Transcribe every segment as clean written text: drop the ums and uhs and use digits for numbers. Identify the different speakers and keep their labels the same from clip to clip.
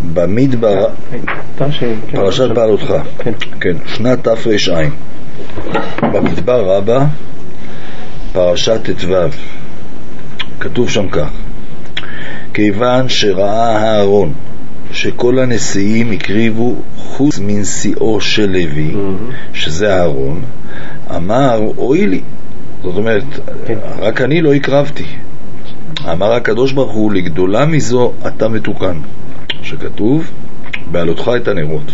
Speaker 1: במדבר, פרשת בעלותך, כן, שנת תר"ע, במדבר רבה, פרשת ט"ו, כתוב שם כך: כיוון שראה הארון שכל הנשיאים הקריבו חוץ מנשיאו של לוי, שזה הארון, אמר אוי לי, זאת אומרת רק אני לא הקרבתי. אמר הקדוש ברוך הוא, לגדולה מזו אתה מתוקן, שכתוב בעלותך את הנרות.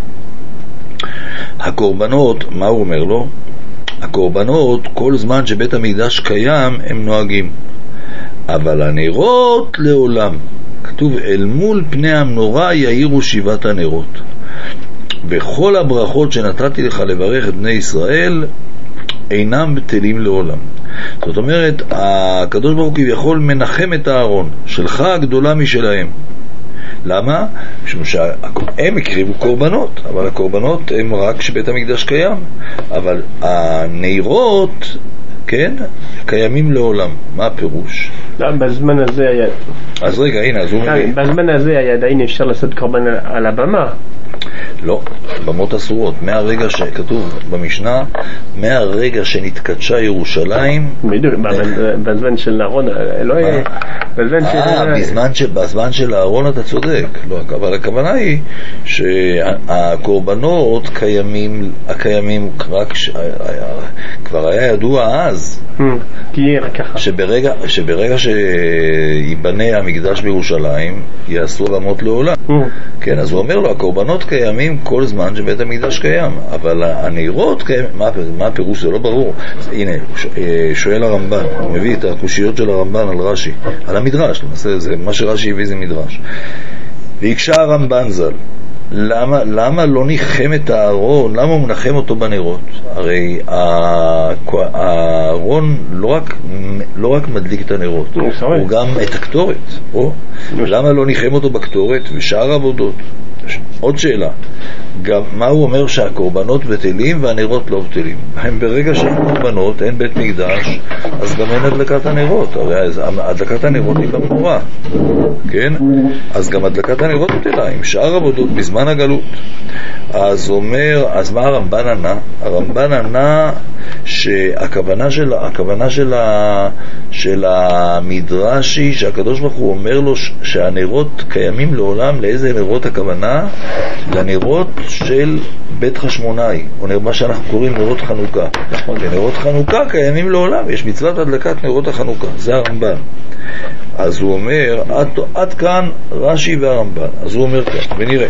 Speaker 1: הקורבנות, מה הוא אומר לו? הקורבנות כל זמן שבית המקדש קיים הם נוהגים, אבל הנרות לעולם, כתוב אל מול פני המנורה יאירו שבעת הנרות. וכל הברכות שנתתי לך לברך את בני ישראל אינם בטלים לעולם. זאת אומרת, הקדוש ברוך הוא כביכול מנחם את הארון, שלך הגדולה משלהם. למה? משום שהם הקריבו קורבנות, אבל הקורבנות הם רק שבית המקדש קיים, אבל הנרות, כן, קיימים לעולם. מה הפירוש?
Speaker 2: לא, בזמן הזה היה...
Speaker 1: אז רגע, הנה, אז הוא מביא.
Speaker 2: בזמן הזה היה עדיין אפשר לעשות קורבן על הבמה.
Speaker 1: לא, במות אסורות. מהרגע שכתוב במשנה, מהרגע שנתקדשה ירושלים,
Speaker 2: בזמן של אהרון, לא היה...
Speaker 1: בזמן של אהרון אתה צודק, לא, אבל הכוונה היא שהקורבנות הקיימים רק כבר היה ידוע אז, שברגע שיבנה המקדש בירושלים יעשו במות לעולם. כן, אז הוא אומר לו, הקורבנות קיימים כל זמן שבית המקדש קיים, אבל הנרות קיימים. מה הפירוש? זה לא ברור. הנה, שואל הרמב"ן, הוא מביא את הקושיות של הרמב"ן על רש"י, על המדרש, זה מה שרש"י הביא זה מדרש. והקשה הרמב"ן ז"ל, למה לא ניחם את הארון? למה הוא מנחם אותו בנרות? הרי הארון לא רק מדליק את הנרות, הוא גם את הקטורת. למה לא ניחם אותו בקטורת ושאר עבודות? עוד שאלה, גם מה הוא אומר שהקורבנות בטלים והנרות לא בטלים? ברגע שאין קורבנות, אין בית מקדש, אז גם אין הדלקת הנרות. הרי הדלקת הנרות היא במנורה, כן? אז גם הדלקת הנרות בטלה עם שאר עבודות בזמן הגלות. אז אומר, אז מה הרמב"ן ענה? הרמב"ן ענה שהכוונה של המדרש היא שהקדוש ברוך הוא אומר לו שהנרות קיימים לעולם. לאיזה נרות הכוונה? לנרות של בית חשמונאי, או מה שאנחנו קוראים נרות חנוכה. נרות חנוכה קיימים לעולם, יש מצוות הדלקת נרות החנוכה, זה הרמב"ן. אז הוא אומר, עד כאן רש"י והרמב"ן. אז הוא אומר כך, ונראה,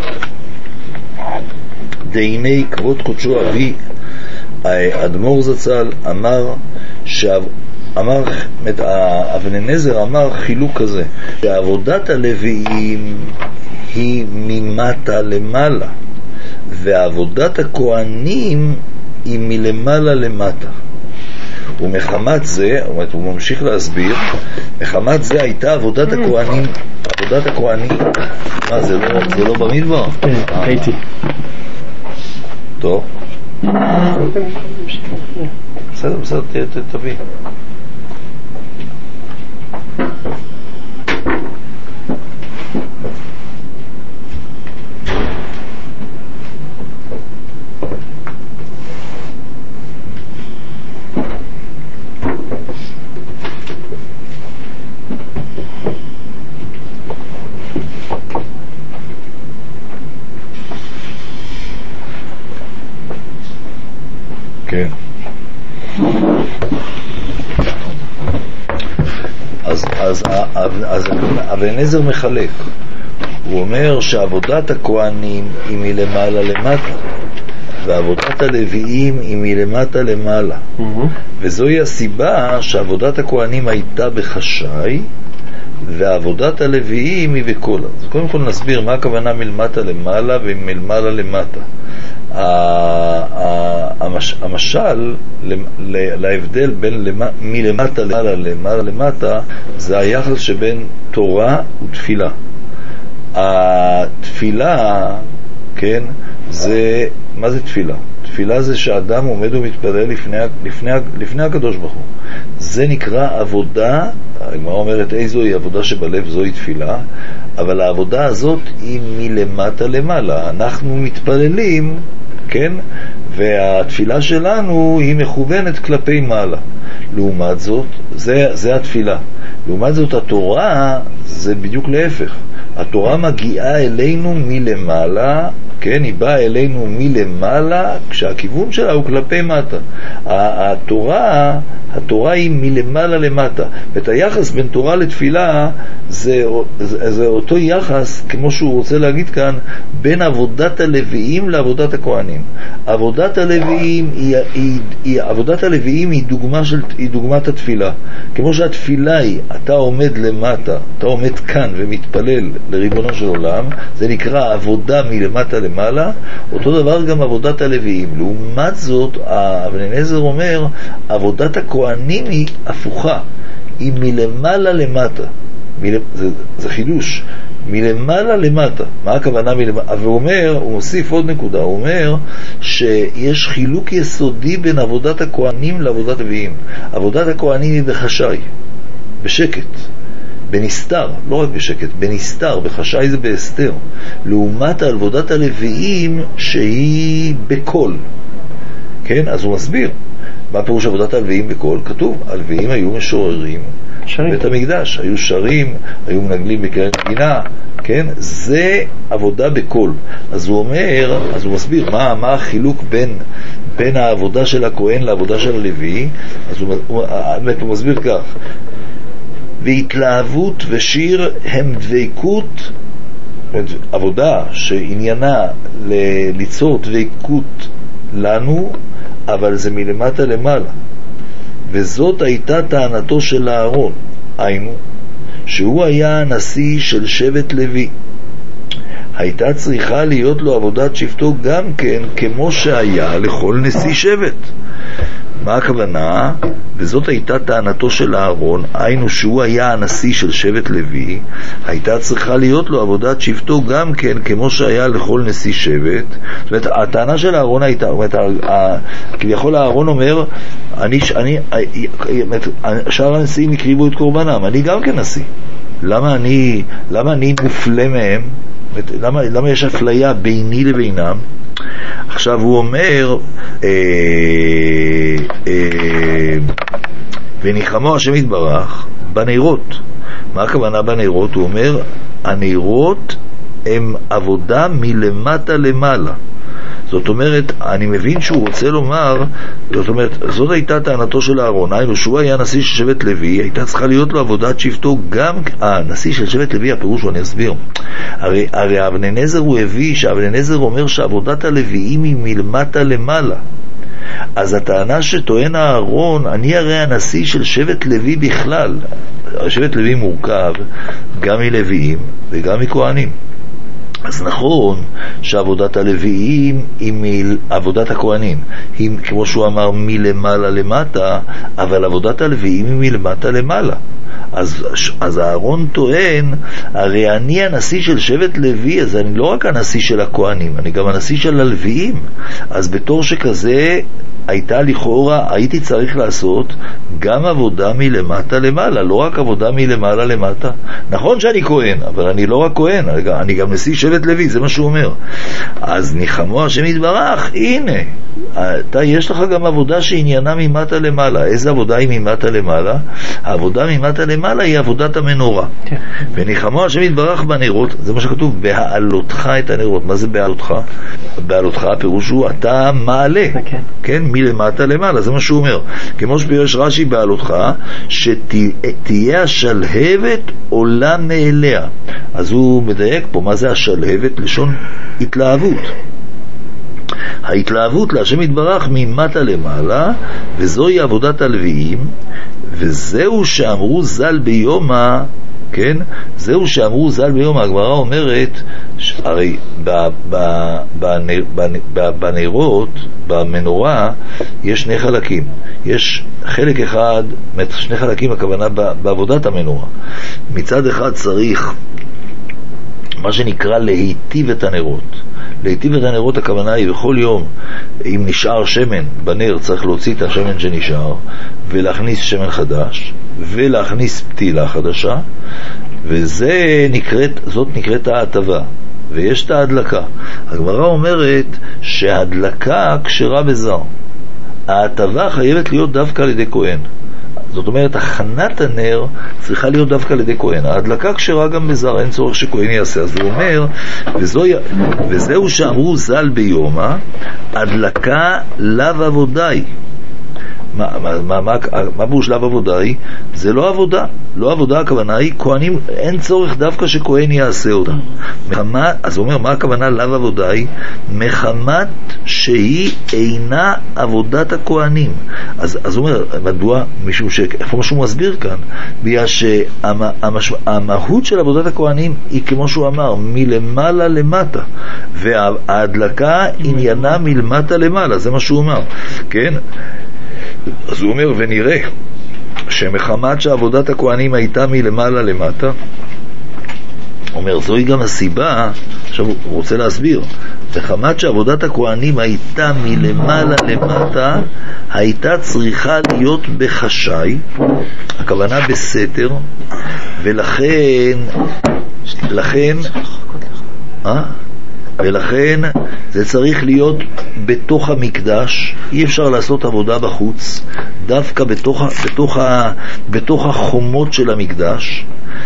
Speaker 1: דהיני כבוד קודשו אבי אדמו"ר זצ"ל אמר אבן נזר אמר חילוק כזה, שעבודת הלוויים היא ממטה למעלה, ועבודת הכהנים היא מלמעלה למטה. ומחמת זה, הוא ממשיך להסביר, מחמת זה הייתה עבודת הכהנים. מה, זה לא במדבר?
Speaker 2: כן, הייתי.
Speaker 1: טוב. בסדר, תביא. כן. אז אבן עזר מחלק. הוא אומר שעבודת הכהנים היא מלמעלה למטה, ועבודת הלוויים היא מלמטה למעלה. וזוהי הסיבה שעבודת הכהנים הייתה בחשאי, ועבודת הלוויים היא בכל. אז קודם כל נסביר מה הכוונה מלמטה למעלה ומלמעלה למטה. המשל להבדל בין מלמטה למעלה למטה זה היחס שבין תורה ותפילה. התפילה, כן, זה, מה זה תפילה? תפילה זה שאדם עומד ומתפלל לפני הקדוש ברוך הוא. זה נקרא עבודה. הגמרא אומרת איזוהי עבודה שבלב, זוהי תפילה. אבל העבודה הזאת היא מלמטה למעלה. אנחנו מתפללים, כן? והתפילה שלנו היא מכוונת כלפי מעלה. לעומת זאת, זה התפילה. לעומת זאת, התורה זה בדיוק להפך. התורה מגיעה אלינו מלמעלה, כן? היא באה אלינו מלמעלה, כשהכיוון שלה הוא כלפי מטה. התורה היא מלמעלה למטה. ואת היחס בין תורה לתפילה זה אותו יחס, כמו שהוא רוצה להגיד כאן, בין עבודת הלוויים לעבודת הכהנים. עבודת הלוויים היא דוגמת התפילה. כמו שהתפילה היא, אתה עומד למטה, אתה עומד כאן ומתפלל לריבונו של עולם, זה נקרא עבודה מלמטה למעלה. אותו דבר גם עבודת הלוויים. לעומת זאת, אבן עזר אומר, עבודת הכהנים היא הפוכה, היא מלמעלה למטה. זה חידוש, מלמעלה למטה. מה הכוונה מלמעלה? והוא מוסיף עוד נקודה, הוא אומר שיש חילוק יסודי בין עבודת הכהנים לעבודת הלוויים. עבודת הכהנים היא בחשאי, בשקט, בנסתר, לא רק בשקט, בנסתר, בחשאי זה בהסתר. לעומת עבודת הלוויים שהיא בקול. כן? אז הוא מסביר מה פירוש עבודת הלוויים בקול. כתוב, הלוויים היו משוררים בית המקדש, היו שרים, היו מנגלים בקרן גינה, כן? זה עבודה בקול. אז הוא מסביר מה החילוק בין העבודה של הכהן לעבודה של הלוי. אז הוא מסביר כך: והתלהבות ושיר הם דבקות, עבודה שעניינה ליצור דבקות לנו, אבל זה מלמטה למעלה. וזאת הייתה טענתו של אהרון, היינו, שהוא היה הנשיא של שבט לוי. הייתה צריכה להיות לו עבודת שבטו גם כן, כמו שהיה לכל נשיא שבט. מה הכוונה? וזאת הייתה טענתו של אהרון, היינו שהוא היה הנשיא של שבט לוי, הייתה צריכה להיות לו עבודת שבטו גם כן, כמו שהיה לכל נשיא שבט. זאת אומרת, הטענה של אהרון הייתה, כביכול אהרון אומר, שאר הנשיאים הקריבו את קורבנם, אני גם כן נשיא. למה אני מופלה מהם? למה יש אפליה ביני לבינם? עכשיו הוא אומר, וניחמו השם יתברך בנרות. מה הכוונה בנרות? הוא אומר, הנרות הם עבודה מלמטה למעלה. זאת אומרת, אני מבין שהוא רוצה לומר, זאת אומרת, זאת הייתה טענתו של אהרון, היינו שהוא היה נשיא של שבט לוי, הייתה צריכה להיות לו עבודת שבטו גם, נשיא של שבט לוי, הפירוש הוא, אני אסביר. הרי אבן עזר הוא הביא, שאבן עזר אומר שעבודת הלוויים היא מלמטה למעלה. אז הטענה שטוען אהרון, אני הרי הנשיא של שבט לוי בכלל. שבט לוי מורכב גם מלוויים וגם מכהנים. אז נכון שעבודת הלוויים היא מעבודת הכהנים, היא כמו שהוא אמר מלמעלה למטה, אבל עבודת הלוויים היא מלמטה למעלה. אז אהרון טוען, הרי אני הנשיא של שבט לוי, אז אני לא רק הנשיא של הכהנים, אני גם הנשיא של הלוויים. אז בתור שכזה הייתי צריך לעשות גם עבודה מלמטה למעלה, לא רק עבודה מלמעלה למטה. נכון שאני כהן, אבל אני לא רק כהן, אני גם נשיא שבט לוי, זה מה שהוא אומר. אז ניחמו השם יתברך, הנה, יש לך גם עבודה שעניינה ממטה למעלה. איזה עבודה היא ממטה למעלה? העבודה ממטה למעלה היא עבודת המנורה. וניחמו השם יתברך בנרות, זה מה שכתוב, בהעלותך את הנרות. מה זה בהעלותך? בהעלותך הפירוש הוא אתה מעלה, כן? מלמטה למעלה, זה מה שהוא אומר. כמו שפירש רש"י בהעלותך, שתהיה השלהבת עולה מאליה. אז הוא מדייק פה, מה זה השלהבת? לשון התלהבות. ההתלהבות להשם יתברך ממטה למעלה, וזוהי עבודת הלוויים, וזהו שאמרו ז"ל ביומא, כן? זהו שאמרו ז"ל ביומא. הגמרא אומרת, הרי בנרות, במנורה, יש שני חלקים. יש חלק אחד, שני חלקים הכוונה בעבודת המנורה. מצד אחד צריך מה שנקרא להיטיב את הנרות. להיטיב את הנרות הכוונה היא בכל יום, אם נשאר שמן בנר צריך להוציא את השמן שנשאר ולהכניס שמן חדש ולהכניס פתילה חדשה, זאת נקראת ההטבה, ויש את ההדלקה. הגמרא אומרת שההדלקה כשרה בזר, ההטבה חייבת להיות דווקא על ידי כהן. זאת אומרת, הכנת הנר צריכה להיות דווקא על ידי כהן. ההדלקה כשרה גם בזר, אין צורך שכהן יעשה. אז הוא אומר, וזהו שאמרו ז"ל ביומא, הדלקה לאו עבודאי. מה בו שלב עבודה היא? זה לא עבודה. לא עבודה, הכוונה היא כהנים, אין צורך דווקא שכהן יעשה אותה. אז הוא אומר, מה הכוונה לאו עבודה היא? מחמת שהיא אינה עבודת הכהנים. אז הוא אומר, מדוע? משום איפה משהו מסביר כאן? בגלל שהמהות של עבודת הכהנים היא כמו שהוא אמר, מלמעלה למטה, וההדלקה עניינה מלמטה למעלה, זה מה שהוא אומר, כן? אז הוא אומר, ונראה שמחמת שעבודת הכהנים הייתה מלמעלה למטה, אומר, זוהי גם הסיבה, עכשיו הוא רוצה להסביר, מחמת שעבודת הכהנים הייתה מלמעלה למטה, הייתה צריכה להיות בחשאי, הכוונה בסתר, ולכן זה צריך להיות בתוך המקדש. אי אפשר לעשות עבודה בחוץ, דווקא בתוך החומות של המקדש.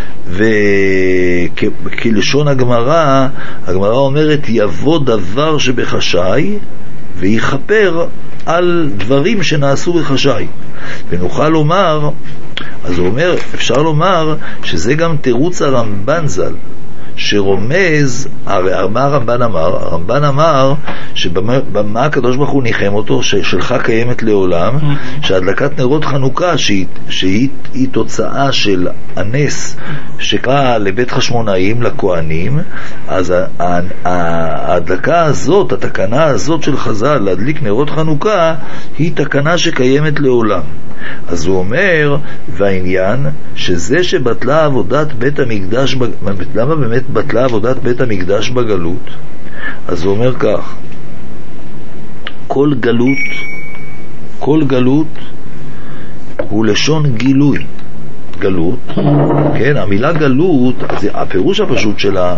Speaker 1: וכלשון הגמרא אומרת, יבוא דבר שבחשאי ויכפר על דברים שנעשו בחשאי. ונוכל לומר, אז הוא אומר, אפשר לומר שזה גם תירוץ הרמב"ן ז"ל, שרומז, מה הרמב"ן אמר? הרמב"ן אמר שבמה הקדוש ברוך הוא ניחם אותו, ששלך קיימת לעולם, שהדלקת נרות חנוכה שהיא תוצאה של הנס שקרה לבית חשמונאים, לכהנים, אז ההדלקה הזאת, התקנה הזאת של חז"ל להדליק נרות חנוכה, היא תקנה שקיימת לעולם. אז הוא אומר, והעניין שזה שבטלה עבודת בית המקדש, למה באמת בטלה עבודת בית המקדש בגלות? אז הוא אומר כך, כל גלות הוא לשון גילוי. גלות, כן, המילה גלות, זה הפירוש הפשוט שלה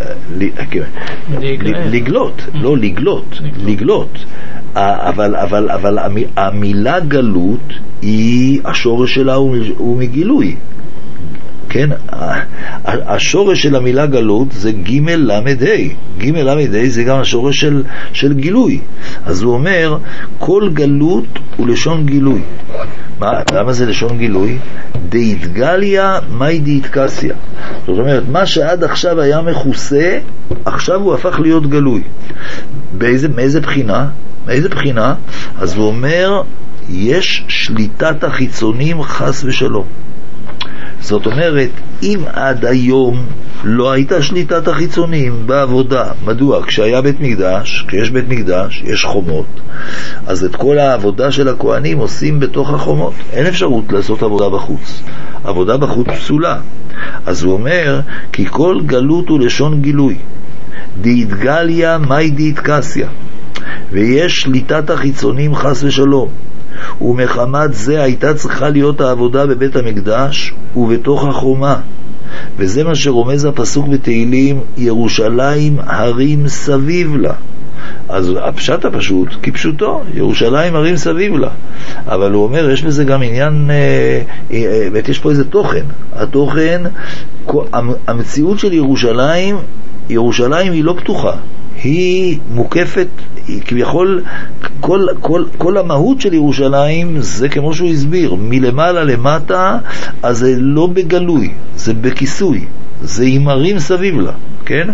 Speaker 1: לגלות, לא לגלות. אבל המילה גלות היא, השורש שלה הוא מגילוי, כן? השורש של המילה גלות זה ג' למד ה'. ג' למד ה' זה גם השורש של גילוי. אז הוא אומר, כל גלות הוא לשון גילוי. למה זה לשון גילוי? דאיתגליה מאי דאיתקסיה. זאת אומרת, מה שעד עכשיו היה מכוסה, עכשיו הוא הפך להיות גלוי. מאיזה בחינה? מאיזה בחינה? אז הוא אומר, יש שליטת החיצונים חס ושלום. זאת אומרת, אם עד היום לא הייתה שליטת החיצונים בעבודה, מדוע? כשיש בית מקדש, יש חומות, אז את כל העבודה של הכהנים עושים בתוך החומות. אין אפשרות לעשות עבודה בחוץ. עבודה בחוץ פסולה. אז הוא אומר, כי כל גלות הוא לשון גילוי. דאיתגליה מאי דאיתקסיה. ויש שליטת החיצונים חס ושלום. ומחמת זה הייתה צריכה להיות העבודה בבית המקדש ובתוך החומה. וזה מה שרומז הפסוק בתהילים, ירושלים הרים סביב לה. אז הפשט הפשוט, כפשוטו, ירושלים הרים סביב לה. אבל הוא אומר, יש בזה גם עניין, יש פה איזה תוכן. התוכן, המציאות של ירושלים היא לא פתוחה. היא מוקפת, כביכול כל המהות של ירושלים זה כמו שהוא הסביר, מלמעלה למטה, אז זה לא בגלוי, זה בכיסוי, זה עם הרים סביב לה, כן?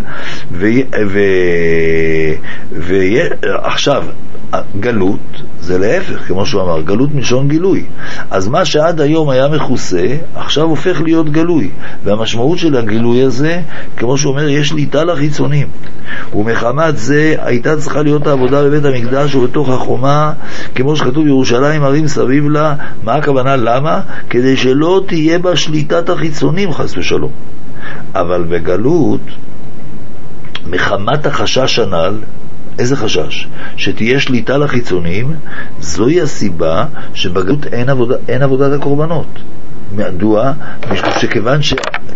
Speaker 1: עכשיו גלות זה להפך, כמו שהוא אמר, גלות מלשון גילוי. אז מה שעד היום היה מכוסה, עכשיו הופך להיות גלוי. והמשמעות של הגילוי הזה, כמו שהוא אומר, יש שליטה לחיצונים. ומחמת זה הייתה צריכה להיות העבודה בבית המקדש ובתוך החומה, כמו שכתוב ירושלים הרים סביב לה. מה הכוונה? למה? כדי שלא תהיה בה שליטת החיצונים חס ושלום. אבל בגלות, מחמת החשש הנ"ל, איזה חשש? שתהיה שליטה לחיצונים, זוהי הסיבה שבגלות אין עבודת הקורבנות. מדוע? משום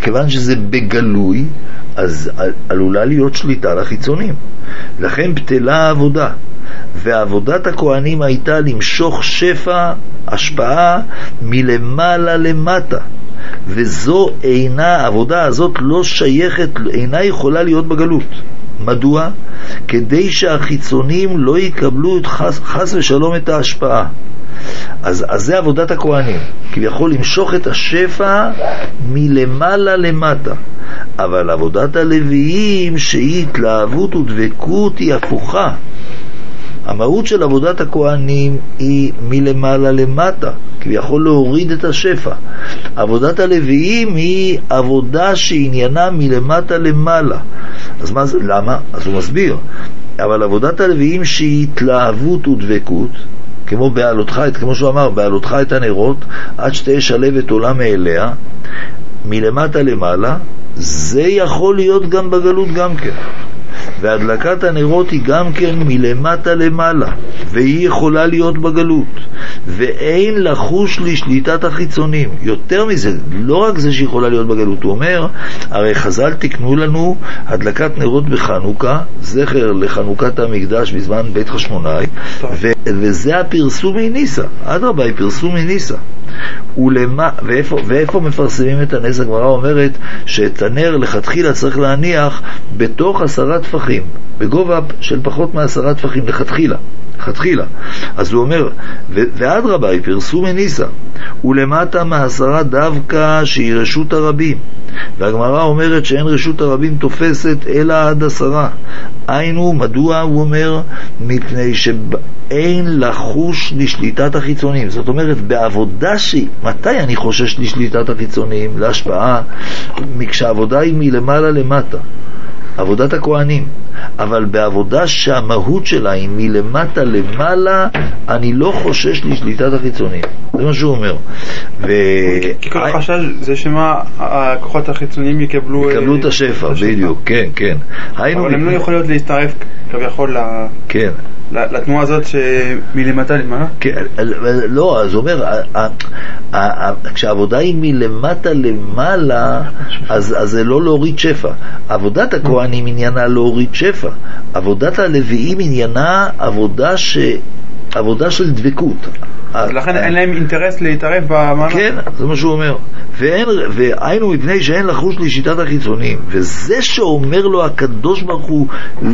Speaker 1: כיוון שזה בגלוי, אז עלולה להיות שליטה לחיצונים. לכן בטלה העבודה. ועבודת הכהנים הייתה למשוך שפע, השפעה, מלמעלה למטה. וזו העבודה הזאת לא שייכת, אינה יכולה להיות בגלות. מדוע? כדי שהחיצונים לא יקבלו חס ושלום את ההשפעה. אז זה עבודת הכהנים, כביכול למשוך את השפע מלמעלה למטה. אבל עבודת הלוויים שהיא התלהבות ודבקות היא הפוכה. המהות של עבודת הכהנים היא מלמעלה למטה, כביכול להוריד את השפע. עבודת הלוויים היא עבודה שעניינה מלמטה למעלה. אז מה זה? למה? אז הוא מסביר. אבל עבודת הלוויים שהיא התלהבות ודבקות, כמו בעלותך, כמו שהוא אמר, בעלותך את הנרות, עד שתהיה שלבת עולה מאליה, מלמטה למעלה, זה יכול להיות גם בגלות גם כן. והדלקת הנרות היא גם כן מלמטה למעלה, והיא יכולה להיות בגלות, ואין לחוש לשליטת החיצונים. יותר מזה, לא רק זה שיכולה להיות בגלות, הוא אומר, הרי חז"ל תקנו לנו הדלקת נרות בחנוכה, זכר לחנוכת המקדש בזמן בית חשמונאי, וזה הפרסום מניסה, אדרבה, היא פרסום מניסה. ואיפה מפרסמים את הנס? הגמרא אומרת שאת הנר לכתחילה צריך להניח בתוך 10 טפחים, בגובה של פחות מ10 טפחים לכתחילה. אז הוא אומר, ואדרבה, היא פרסום מניסה, ולמטה מ10 דווקא שהיא רשות הרבים. והגמרא אומרת שאין רשות הרבים תופסת אלא עד 10. היינו, מדוע הוא אומר? מפני שאין לחוש לשליטת החיצונים. זאת אומרת, בעבודה מתי אני חושש לשליטת החיצונים, להשפעה? כשהעבודה היא מלמעלה למטה, עבודת הכהנים. אבל בעבודה שהמהות שלה היא מלמטה למעלה, אני לא חושש לשליטת החיצונים. זה מה שהוא אומר.
Speaker 3: כי כל החשש זה שמה הכוחות החיצוניים יקבלו
Speaker 1: את השפע, בדיוק, כן, כן.
Speaker 3: אבל הם לא יכולים להצטרף כביכול לתנועה הזאת שמלמטה למעלה?
Speaker 1: לא, אז הוא אומר, כשהעבודה היא מלמטה למעלה, אז זה לא להוריד שפע. עבודת הכהנים עניינה להוריד שפע. עבודת הלוויים עניינה עבודה של דבקות.
Speaker 3: לכן אין להם אינטרס להתערב במעלה?
Speaker 1: כן, זה מה שהוא אומר. והיינו מפני שאין לחוש לשיטת החיצונים. וזה שאומר לו הקדוש ברוך הוא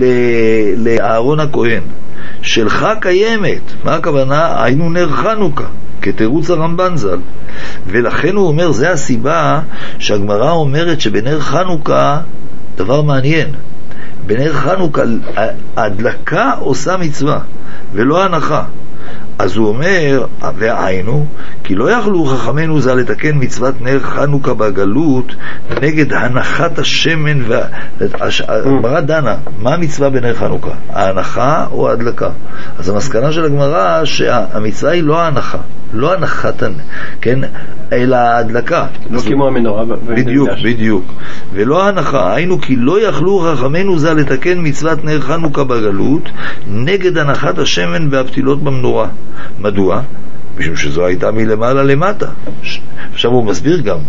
Speaker 1: לאהרון הכהן, שלך קיימת. מה הכוונה? היינו נר חנוכה, כתירוץ הרמב"ן ז"ל. ולכן הוא אומר, זה הסיבה שהגמרא אומרת שבנר חנוכה, דבר מעניין, בנר חנוכה ההדלקה עושה מצווה ולא הנחה. אז הוא אומר, והיינו, כי לא יכלו חכמינו ז"ל לתקן מצוות נר חנוכה בגלות נגד הנחת השמן. הגמרא דנה, מה המצווה בנר חנוכה? ההנחה או ההדלקה? אז המסקנה של הגמרא שהמצווה היא לא ההנחה, לא הנחת, כן, אלא ההדלקה.
Speaker 2: לא כמו המנורה.
Speaker 1: בדיוק. ולא ההנחה, היינו כי לא יכלו חכמינו ז"ל לתקן מצוות נר חנוכה בגלות נגד הנחת השמן והפתילות במנורה. מדוע? משום שזו הייתה מלמעלה למטה. עכשיו הוא מסביר גם,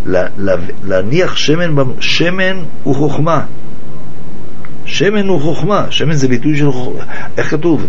Speaker 1: להניח שמן הוא חוכמה. שמן הוא חוכמה. שמן זה ביטוי של חוכמה. איך כתוב?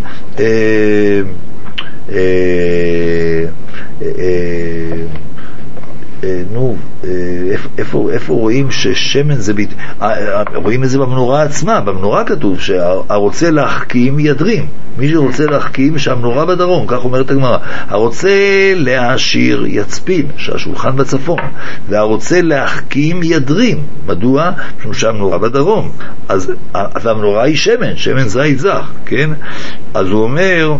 Speaker 1: איפה רואים ששמן זה ביטוי? רואים את זה במנורה עצמה. במנורה כתוב שהרוצה להחכים ידרים. מי שרוצה להחכים, שהמנורה בדרום, כך אומרת הגמרא. הרוצה להעשיר יצפין, שהשולחן בצפון, והרוצה להחכים ידרים. מדוע? משום שהמנורה בדרום. אז המנורה היא שמן זית זך, כן? אז הוא אומר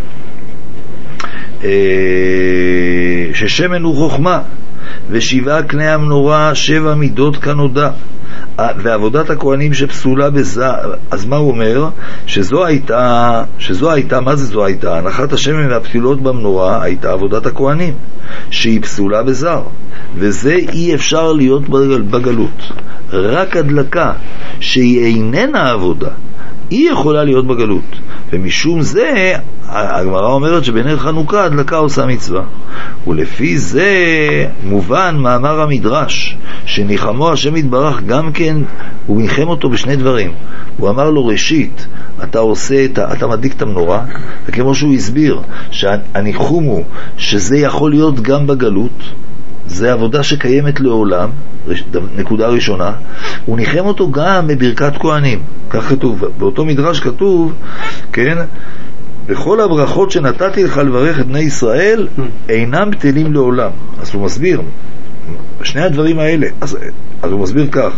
Speaker 1: ששמן הוא חוכמה, ושבעה קני המנורה 7 מידות כנודע, ועבודת הכהנים שפסולה בזר. אז מה הוא אומר? שזו הייתה, מה זה זו הייתה? הנחת השמן והפתילות במנורה הייתה עבודת הכהנים, שהיא פסולה בזר, וזה אי אפשר להיות בגלות. רק הדלקה שהיא איננה עבודה, היא יכולה להיות בגלות, ומשום זה הגמרא אומרת שבנר חנוכה הדלקה עושה מצווה, ולפי זה מובן מאמר המדרש שניחמו השם יתברך גם כן, הוא ניחם אותו בשני דברים. הוא אמר לו ראשית אתה מדליק את המנורה, וכמו שהוא הסביר שהניחום הוא שזה יכול להיות גם בגלות, זה עבודה שקיימת לעולם, נקודה ראשונה. הוא ניחם אותו גם בברכת כהנים, כך כתוב, באותו מדרש כתוב, כן, בכל הברכות שנתתי לך לברך את בני ישראל אינם בטלים לעולם. אז הוא מסביר שני הדברים האלה, אז הוא מסביר כך,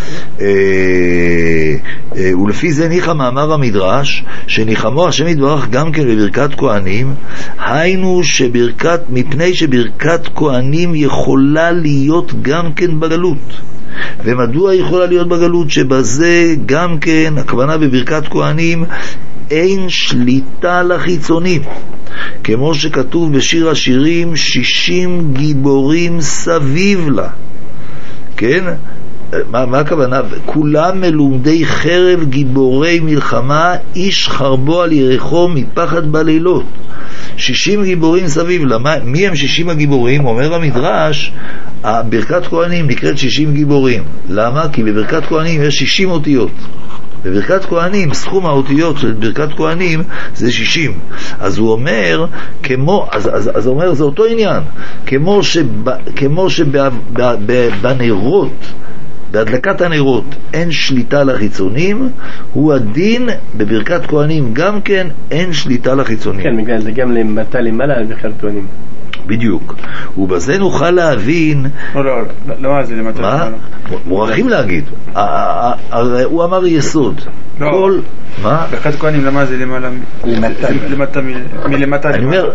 Speaker 1: ולפי זה ניחם מאמר המדרש שניחמו השם יתברך גם כן בברכת כהנים, היינו מפני שברכת כהנים יכולה להיות גם כן בגלות. ומדוע יכולה להיות בגלות? שבזה גם כן הכוונה בברכת כהנים אין שליטה לחיצונים, כמו שכתוב בשיר השירים 60 גיבורים סביב לה, כן? מה הכוונה? כולם מלומדי חרב גיבורי מלחמה, איש חרבו על ירחו מפחד בלילות. 60 גיבורים סביב לה. מי הם 60 הגיבורים? אומר המדרש, ברכת כהנים נקראת 60 גיבורים. למה? כי בברכת כהנים יש 60 אותיות. בברכת כהנים, סכום האותיות של ברכת כהנים זה 60. אז הוא אומר, אז הוא אומר, זה אותו עניין. כמו שבנרות, בהדלקת הנרות אין שליטה לחיצונים, הוא הדין בברכת כהנים גם כן אין שליטה לחיצונים.
Speaker 2: כן, בגלל זה גם למטה למעלה על ברכת כהנים.
Speaker 1: בדיוק. ובזה נוכל להבין...
Speaker 3: לא, זה למטה למעלה.
Speaker 1: מוכרחים להגיד. הוא אמר יסוד. כל... מה?
Speaker 3: ברכת כהנים, למה זה למעלה? מלמטה.
Speaker 1: אני אומר,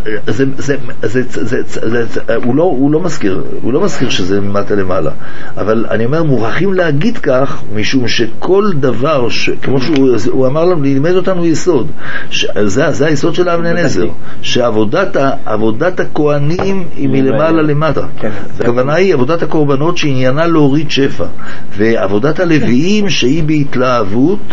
Speaker 1: הוא לא מזכיר שזה ממטה למעלה. אבל אני אומר, מוכרחים להגיד כך, משום שכל דבר, כמו שהוא אמר לנו, לימד אותנו יסוד. זה היסוד של אבני נזר. שעבודת הכהנים היא מלמעלה למטה. הכוונה היא עבודת הקורבנות שעניינה להוריד שפע. ועבודת הלוויים שהיא בהתלהבות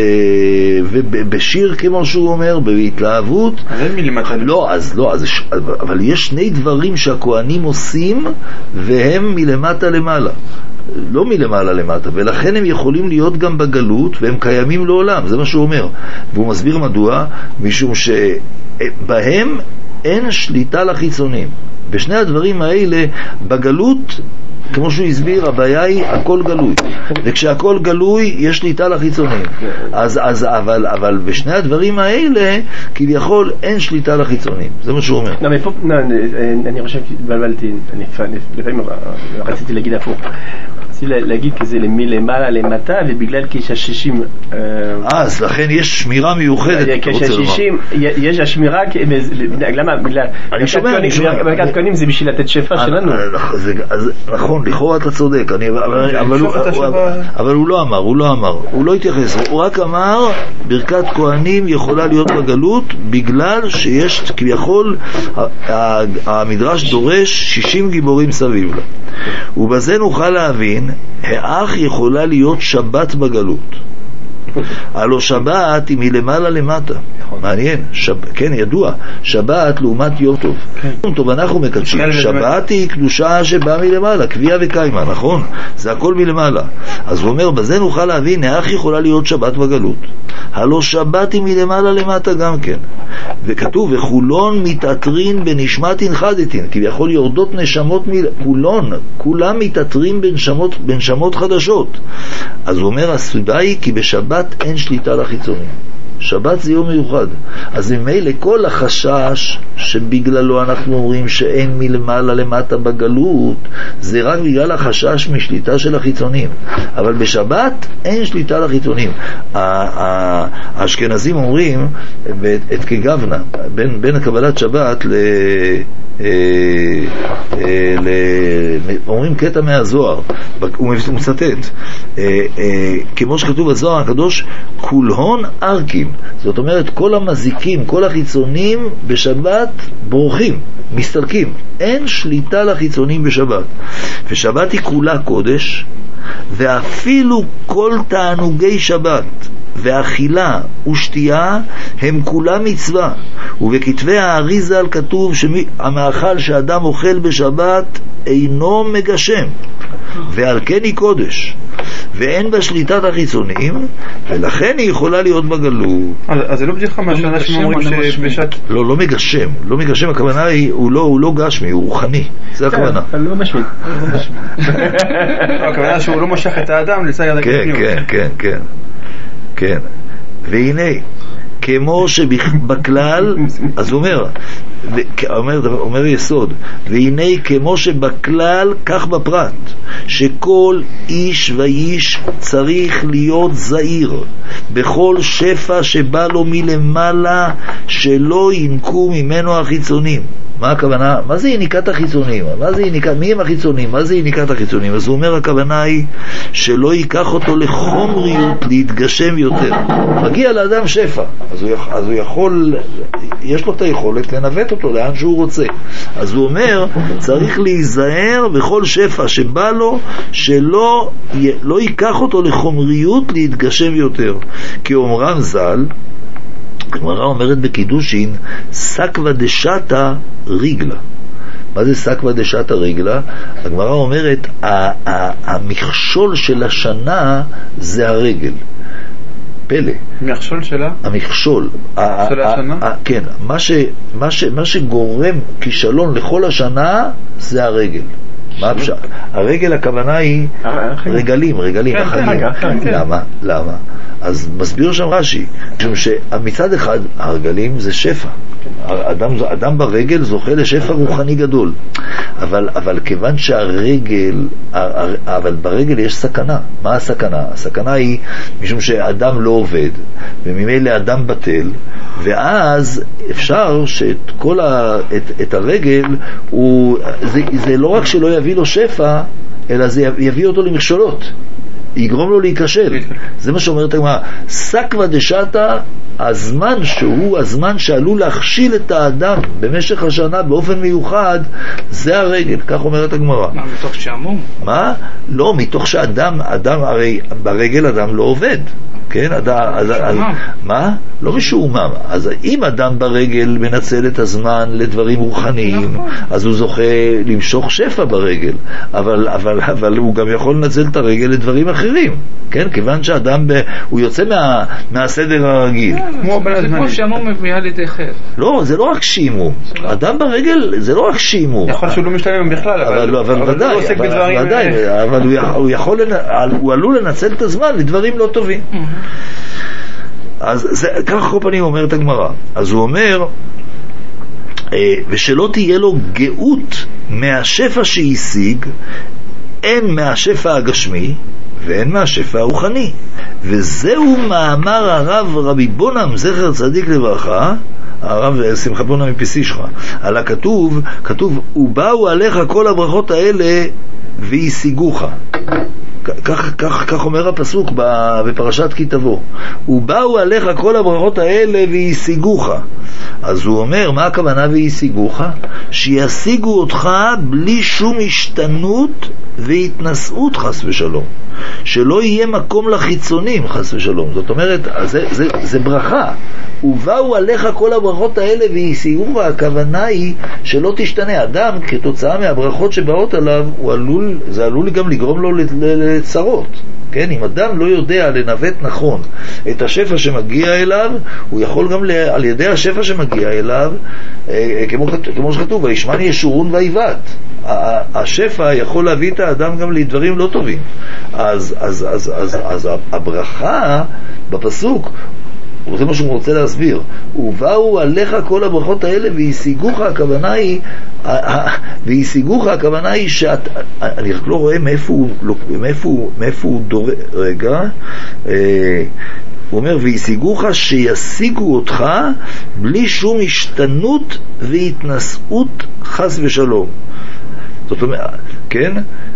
Speaker 1: ובשיר כמו שהוא אומר, בהתלהבות.
Speaker 3: אז אין מלמטה.
Speaker 1: לא, אבל יש שני דברים שהכהנים עושים והם מלמטה למעלה. לא מלמעלה למטה, ולכן הם יכולים להיות גם בגלות והם קיימים לעולם, זה מה שהוא אומר. והוא מסביר מדוע, משום שבהם אין שליטה לחיצונים. בשני הדברים האלה בגלות, כמו שהוא הסביר, הבעיה היא הכל גלוי, וכשהכל גלוי יש שליטה לחיצונים. אבל בשני הדברים האלה כביכול אין שליטה לחיצונים, זה מה שהוא אומר.
Speaker 2: אני חושב שבלבלתי, לפעמים רציתי להגיד הפוך, רציתי להגיד כזה מלמעלה למטה, ובגלל כש-60
Speaker 1: אז לכן יש שמירה מיוחדת.
Speaker 2: כש-60 יש השמירה, למה? בגלל ברכת כהנים זה בשביל לתת שפע שלנו.
Speaker 1: נכון, לכאורה אתה צודק, אבל הוא לא אמר, הוא לא התייחס, הוא רק אמר ברכת כהנים יכולה להיות בגלות בגלל שיש כביכול המדרש דורש 60 גיבורים סביב לה. ובזה נוכל להבין האח יכולה להיות שבת בגלות. הלא שבת היא מלמעלה למטה. מעניין, כן, ידוע, שבת לעומת יום טוב. יום טוב אנחנו מקדשים, שבת היא קדושה שבאה מלמעלה, קביעה וקיימה, נכון? זה הכל מלמעלה. אז הוא אומר, בזה נוכל להבין, איך יכולה להיות שבת בגלות? הלא שבת היא מלמעלה למטה גם כן. וכתוב, וכולון מתעטרין בנשמת הנחדתין, כי יכול יורדות נשמות כולם מתעטרים בנשמות חדשות. אז הוא אומר, הסיבה היא כי בשבת אין שליטה לחיצונים. שבת זה יום מיוחד. אז ממילא כל החשש שבגללו אנחנו אומרים שאין מלמעלה למטה בגלות, זה רק בגלל החשש משליטה של החיצונים. אבל בשבת אין שליטה לחיצונים. האשכנזים אומרים את כגוונה, בין קבלת שבת אומרים קטע מהזוהר, הוא מצטט, כמו שכתוב בזוהר הקדוש, כולהון ארקים, זאת אומרת כל המזיקים, כל החיצונים בשבת בורחים, מסתלקים, אין שליטה לחיצונים בשבת. ושבת היא כולה קודש, ואפילו כל תענוגי שבת ואכילה ושתייה הם כולם מצווה, ובכתבי האריזל כתוב שהמאכל שאדם אוכל בשבת אינו מגשם, ועל כן היא קודש, ואין בה שליטת החיצונים, ולכן היא יכולה להיות בגלות.
Speaker 3: אז זה לא בדיחה מה שאנשים אומרים שבשעת...
Speaker 1: לא מגשם, לא מגשם, הכוונה היא, הוא לא גשמי, הוא רוחני, זה הכוונה.
Speaker 2: כן, לא משמין.
Speaker 3: הכוונה שהוא לא מושך את האדם לצד הגשמיות.
Speaker 1: כן. והנה, כמו שבכלל, אז הוא אומר יסוד, והנה כמו שבכלל כך בפרט, שכל איש ואיש צריך להיות זהיר בכל שפע שבא לו מלמעלה, שלא ינקו ממנו החיצונים. מה הכוונה? מה זה יניקת החיצונים? מי הם החיצונים? מה זה יניקת החיצונים? אז הוא אומר, הכוונה היא שלא ייקח אותו לחומריות להתגשם יותר. מגיע לאדם שפע, אז הוא יכול, יש לו את היכולת לנווט אותו לאן שהוא רוצה. אז הוא אומר, צריך להיזהר בכל שפע שבא לו, שלא ייקח אותו לחומריות להתגשם יותר. כי אומרם ז"ל, הגמרא אומרת בקידושין, סקווה דשתא ריגלה. מה זה סקווה דשתא ריגלה? הגמרא אומרת, המכשול של השנה זה הרגל. פלא.
Speaker 3: מכשול שלה?
Speaker 1: המכשול.
Speaker 3: של השנה?
Speaker 1: כן. מה שגורם כישלון לכל השנה זה הרגל. מה הפשט? הרגל הכוונה היא רגלים, החגים. למה? אז מסביר שם רש"י, משום שמצד אחד הרגלים זה שפע, אדם ברגל זוכה לשפע רוחני גדול, אבל כיוון שהרגל, אבל ברגל יש סכנה. מה הסכנה? הסכנה היא משום שאדם לא עובד, וממילא אדם בטל, ואז אפשר את הרגל, זה לא רק שלא יביא לו שפע, אלא זה יביא אותו למכשולות, יגרום לו להיכשל. זה מה שאומרת הגמרא, סקווה דשתא, הזמן שהוא הזמן שעלול להכשיל את האדם במשך השנה באופן מיוחד, זה הרגל, כך אומרת הגמרא.
Speaker 4: מה, מתוך שעמום?
Speaker 1: מה? לא, מתוך שאדם, הרי ברגל אדם לא עובד, כן? מה? לא משועמם. אז אם אדם ברגל מנצל את הזמן לדברים רוחניים, אז הוא זוכה למשוך שפע ברגל, אבל הוא גם יכול לנצל את הרגל לדברים אחרים, כן? כיוון שאדם הוא יוצא מהסדר הרגיל.
Speaker 4: זה כמו שעמום מביאה לידי חטא.
Speaker 1: לא, זה לא רק שעמום. אדם ברגל זה לא רק שעמום.
Speaker 3: יכול שהוא לא משתלם בכלל, אבל
Speaker 1: ודאי, אבל הוא עלול לנצל את הזמן לדברים לא טובים. אז כך כל פנים אומרת הגמרא. אז הוא אומר, ושלא תהיה לו גאות מהשפע שהשיג, אין מהשפע הגשמי ואין מהשפע הרוחני. וזהו מאמר הרב רבי בונם זכר צדיק לברכה, הרב שמחה בונם מפסישך, על הכתוב, ובאו עליך כל הברכות האלה וישיגוך. כך אומר הפסוק בפרשת כי תבוא, ובאו עליך כל הברכות האלה וישיגוך. אז הוא אומר, מה הכוונה וישיגוך? שישיגו אותך בלי שום השתנות והתנשאות חס ושלום, שלא יהיה מקום לחיצונים חס ושלום. זאת אומרת, זה ברכה. ובאו עליך כל הברכות האלה וישיגוך, הכוונה היא שלא תשתנה. אדם כתוצאה מהברכות שבאות עליו, זה עלול גם לגרום לו לצרות. כן, אם אדם לא יודע לנווט נכון את השפע שמגיע אליו, הוא יכול גם על ידי השפע שמגיע אליו, כמו שכתוב, וישמן ישורון ויבט. השפע יכול להביא את האדם גם לדברים לא טובים. אז הברכה בפסוק, זה מה שהוא רוצה להסביר, ובאו עליך כל הברכות האלה וישיגוך, הכוונה היא אני רק לא רואה מאיפה הוא דורש. רגע, הוא אומר וישיגוך, שישיגו אותך בלי שום השתנות והתנשאות חס ושלום. זאת אומרת, כן,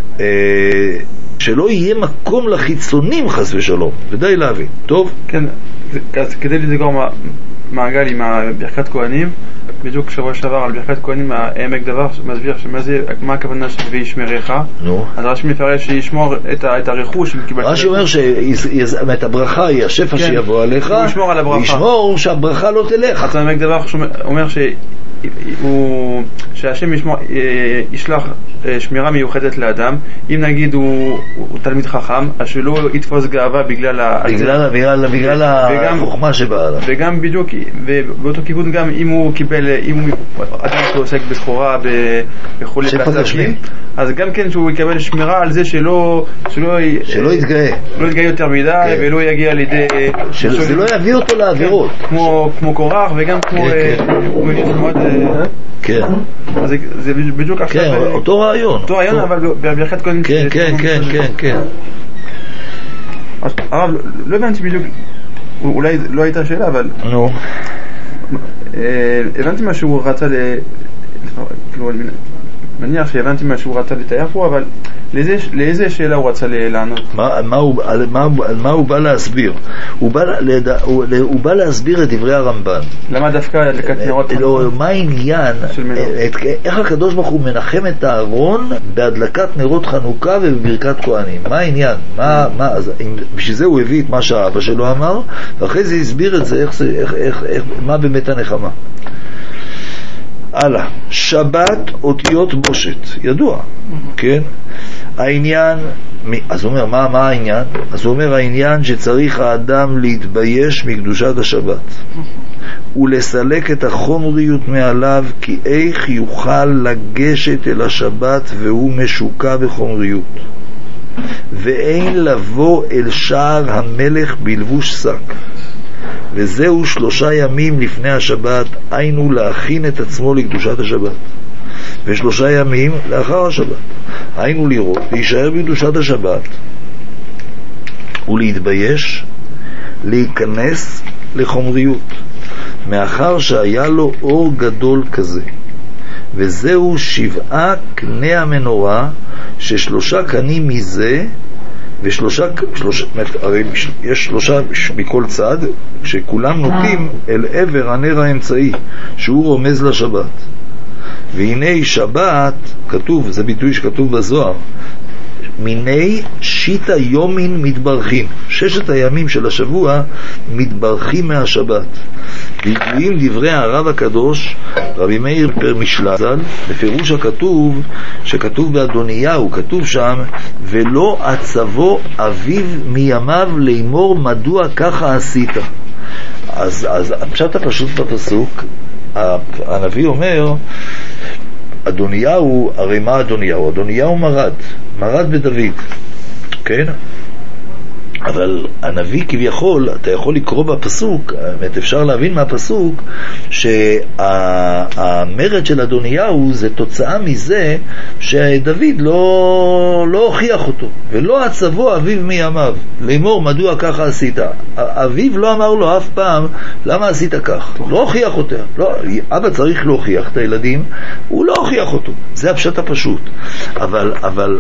Speaker 1: שלא יהיה מקום לחיצונים חס ושלום. ודי להבין. טוב?
Speaker 3: כן, אז כדי לסגור מעגל עם ברכת כהנים, בדיוק שבוע שעבר על ברכת כהנים העמק דבר מסביר מה הכוונה של וישמרך. אז רש"י מפרש שישמור את הרכוש.
Speaker 1: רש"י אומר שאת הברכה היא השפע שיבוא עליך, וישמור שהברכה לא תלך.
Speaker 3: אז העמק דבר אומר שהשם ישלח שמירה מיוחדת לאדם. אם נגיד הוא תלמיד חכם, אז שלא יתפוס גאווה בגלל
Speaker 1: החוכמה שבאה עליו.
Speaker 3: וגם בדיוק, ובאותו כיוון גם אם הוא קיבל, אם אדם שעוסק בסחורה בחולי בעסקים, אז גם כן שהוא יקבל שמירה על זה שלא
Speaker 1: יתגאה
Speaker 3: יותר מדי, ולא יגיע לידי,
Speaker 1: שזה לא יביא אותו לעבירות,
Speaker 3: כמו קורח, וגם כמו
Speaker 1: כן.
Speaker 3: אז זה בדיוק עכשיו
Speaker 1: אותו רעיון,
Speaker 3: אבל בברכת כהנים.
Speaker 1: כן.
Speaker 3: הרב, לא הבנתי בדיוק, אולי לא הייתה שאלה, אבל הבנתי מה שהוא רצה מניח שהבנתי מה שהוא רצה לתאר פה, אבל לאיזה שאלה הוא רצה לענות?
Speaker 1: מה הוא בא להסביר? הוא בא להסביר את דברי הרמב"ן.
Speaker 3: למה דווקא הדלקת נרות?
Speaker 1: מה העניין? איך הקדוש ברוך הוא מנחם את הארון בהדלקת נרות חנוכה ובברכת כהנים? מה העניין? בשביל זה הוא הביא את מה שהאבא שלו אמר, ואחרי זה הסביר את זה, מה באמת הנחמה. הלאה, שבת אותיות בושת, ידוע, כן? העניין, אז הוא אומר, מה העניין? אז הוא אומר, העניין שצריך האדם להתבייש מקדושת השבת ולסלק את החומריות מעליו, כי איך יוכל לגשת אל השבת והוא משוקע בחומריות, ואין לבוא אל שער המלך בלבוש שק. וזהו 3 ימים לפני השבת, היינו להכין את עצמו לקדושת השבת, ו3 ימים לאחר השבת, היינו לראות להישאר בקדושת השבת ולהתבייש להיכנס לחומריות, מאחר שהיה לו אור גדול כזה. וזהו 7 קני המנורה, ש3 קנים מזה הרי יש 3 מכל צד, שכולם נוטים אל עבר הנר האמצעי שהוא רומז לשבת. והנה שבת, כתוב, זה ביטוי שכתוב בזוהר, מיני שיטה יומין מתברכים, 6 הימים של השבוע מתברכים מהשבת. וידועים דברי הרב הקדוש רבי מאיר פרמישלזל בפירוש הכתוב, שכתוב באדוניהו, כתוב שם, ולא עצבו אביו מימיו לאמור מדוע ככה עשית. אז הפשט הפשוט בפסוק, הנביא אומר, אדוניהו, הרי מה אדוניהו? אדוניהו מרד בדוד, כן? אבל הנביא כביכול, אתה יכול לקרוא בפסוק, אפשר להבין מהפסוק שהמרד של אדוניהו זה תוצאה מזה שדוד לא הוכיח אותו, ולא עצבו אביו מימיו לאמור מדוע ככה עשית. אביו לא אמר לו אף פעם למה עשית כך, לא הוכיח אותה. אבא צריך להוכיח את הילדים, הוא לא הוכיח אותו, זה הפשט הפשוט. אבל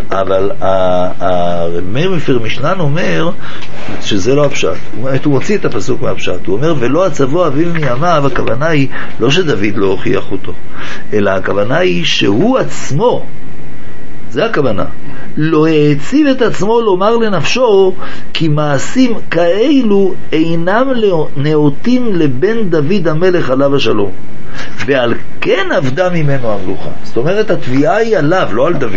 Speaker 1: מאיר מפרמישלן אומר שזה לא הפשט, הוא מוציא את הפסוק מהפשט, הוא אומר ולא עצבו אביו מימיו, הכוונה היא לא שדוד לא הוכיח אותו, אלא הכוונה היא שהוא עצמו, זה הכוונה, לא העציב את עצמו לומר לנפשו כי מעשים כאלו אינם נאותים לבן דוד המלך עליו השלום, ועל כן עבדה ממנו המלוכה. זאת אומרת התביעה היא עליו, לא על דוד.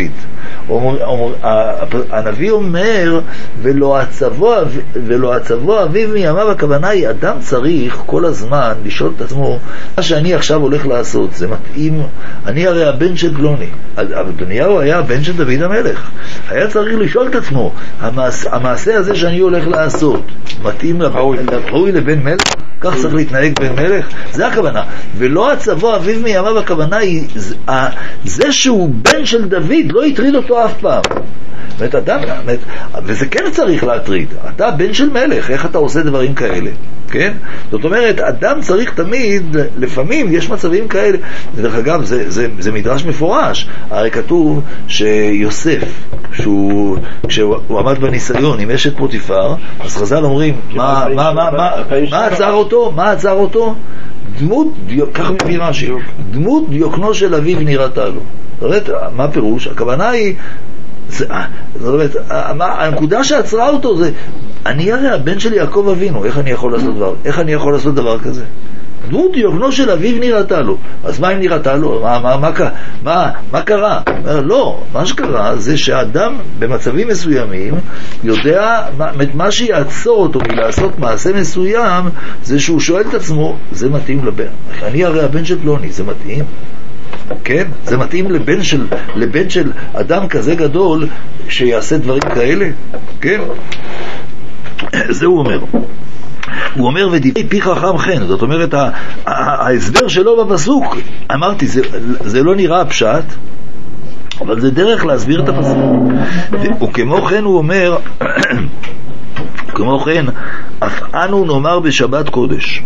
Speaker 1: הנביא אומר ולא עצבו אביו מימיו, הכוונה היא אדם צריך כל הזמן לשאול את עצמו, מה שאני עכשיו הולך לעשות זה מתאים? אני הרי הבן של פלוני, אדוניהו היה הבן של דוד המלך, היה צריך לשאול את עצמו, המעשה הזה שאני הולך לעשות מתאים ראוי לבן מלך? כך צריך להתנהג בן מלך? זה הכוונה. ולא עצבו אביו מימיו, הכוונה היא זה שהוא בן של דוד לא יטריד אותו אף פעם. וזה כן צריך להטריד, אתה בן של מלך, איך אתה עושה דברים כאלה? כן? זאת אומרת, אדם צריך תמיד, לפעמים יש מצבים כאלה. דרך אגב, זה מדרש מפורש. הרי כתוב שיוסף, כשהוא עמד בניסיון עם אשת פוטיפר, אז חז"ל אומרים, מה עצר אותו? כך מביא רש"י, דמות דיוקנו של אביו נראתה לו. זאת אומרת, מה פירוש? הכוונה היא, זאת אומרת, הנקודה שעצרה אותו זה, אני הרי הבן של יעקב אבינו, איך אני יכול לעשות דבר כזה? דמות דיוקנו של אביו נראתה לו. אז מה אם נראתה לו? מה קרה? לא, מה שקרה זה שהאדם במצבים מסוימים יודע, מה שיעצור אותו מלעשות מעשה מסוים זה שהוא שואל את עצמו, זה מתאים לבן, אני הרי הבן של פלוני, זה מתאים? כן? זה מתאים לבן של אדם כזה גדול שיעשה דברים כאלה? כן? זה הוא אומר. הוא אומר ודברי פי חכם חן, זאת אומרת ההסבר שלו בפסוק, אמרתי זה לא נראה פשט, אבל זה דרך להסביר את הפסוק. וכמו כן הוא אומר, כמו כן אף אנו נאמר בשבת קודש,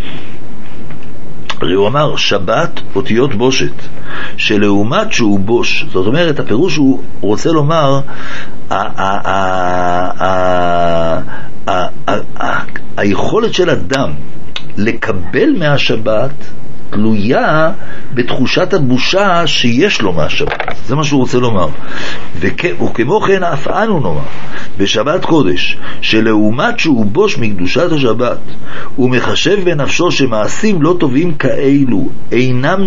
Speaker 1: הרי הוא אמר שבת אותיות בושת, שלעומת שהוא בוש, זאת אומרת הפירוש הוא רוצה לומר היכולת של אדם לקבל מהשבת תלויה בתחושת הבושה שיש לו מהשבת, זה מה שהוא רוצה לומר. וכמו כן אף אנו נאמר בשבת קודש, שלעומת שהוא בוש מקדושת השבת הוא מחשב בנפשו שמעשים לא טובים כאלו אינם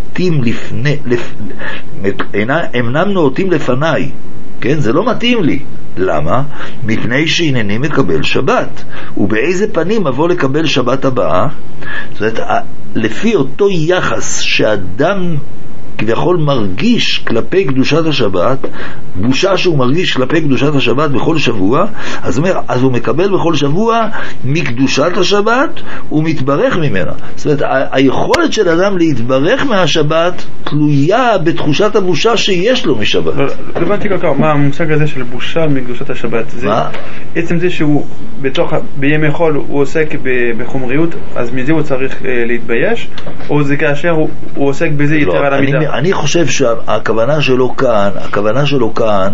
Speaker 1: נאותים לפניי, כן? זה לא מתאים לי. למה? מפני שהנני מקבל שבת. ובאיזה פנים אבוא לקבל שבת הבאה? זאת אומרת, לפי אותו יחס שאדם כביכול מרגיש כלפי קדושת השבת, בושה שהוא מרגיש כלפי קדושת השבת בכל שבוע, אז הוא מקבל בכל שבוע מקדושת השבת ומתברך ממנה. זאת אומרת, היכולת של אדם להתברך מהשבת תלויה בתחושת הבושה שיש לו משבת.
Speaker 3: לא הבנתי כל כך, מה המושג הזה של בושה מקדושת השבת?
Speaker 1: מה?
Speaker 3: עצם זה שהוא בימי חול הוא עוסק בחומריות, אז מזה הוא צריך להתבייש, או זה כאשר הוא עוסק בזה יתר על המידה?
Speaker 1: אני חושב שהכוונה שלו כאן,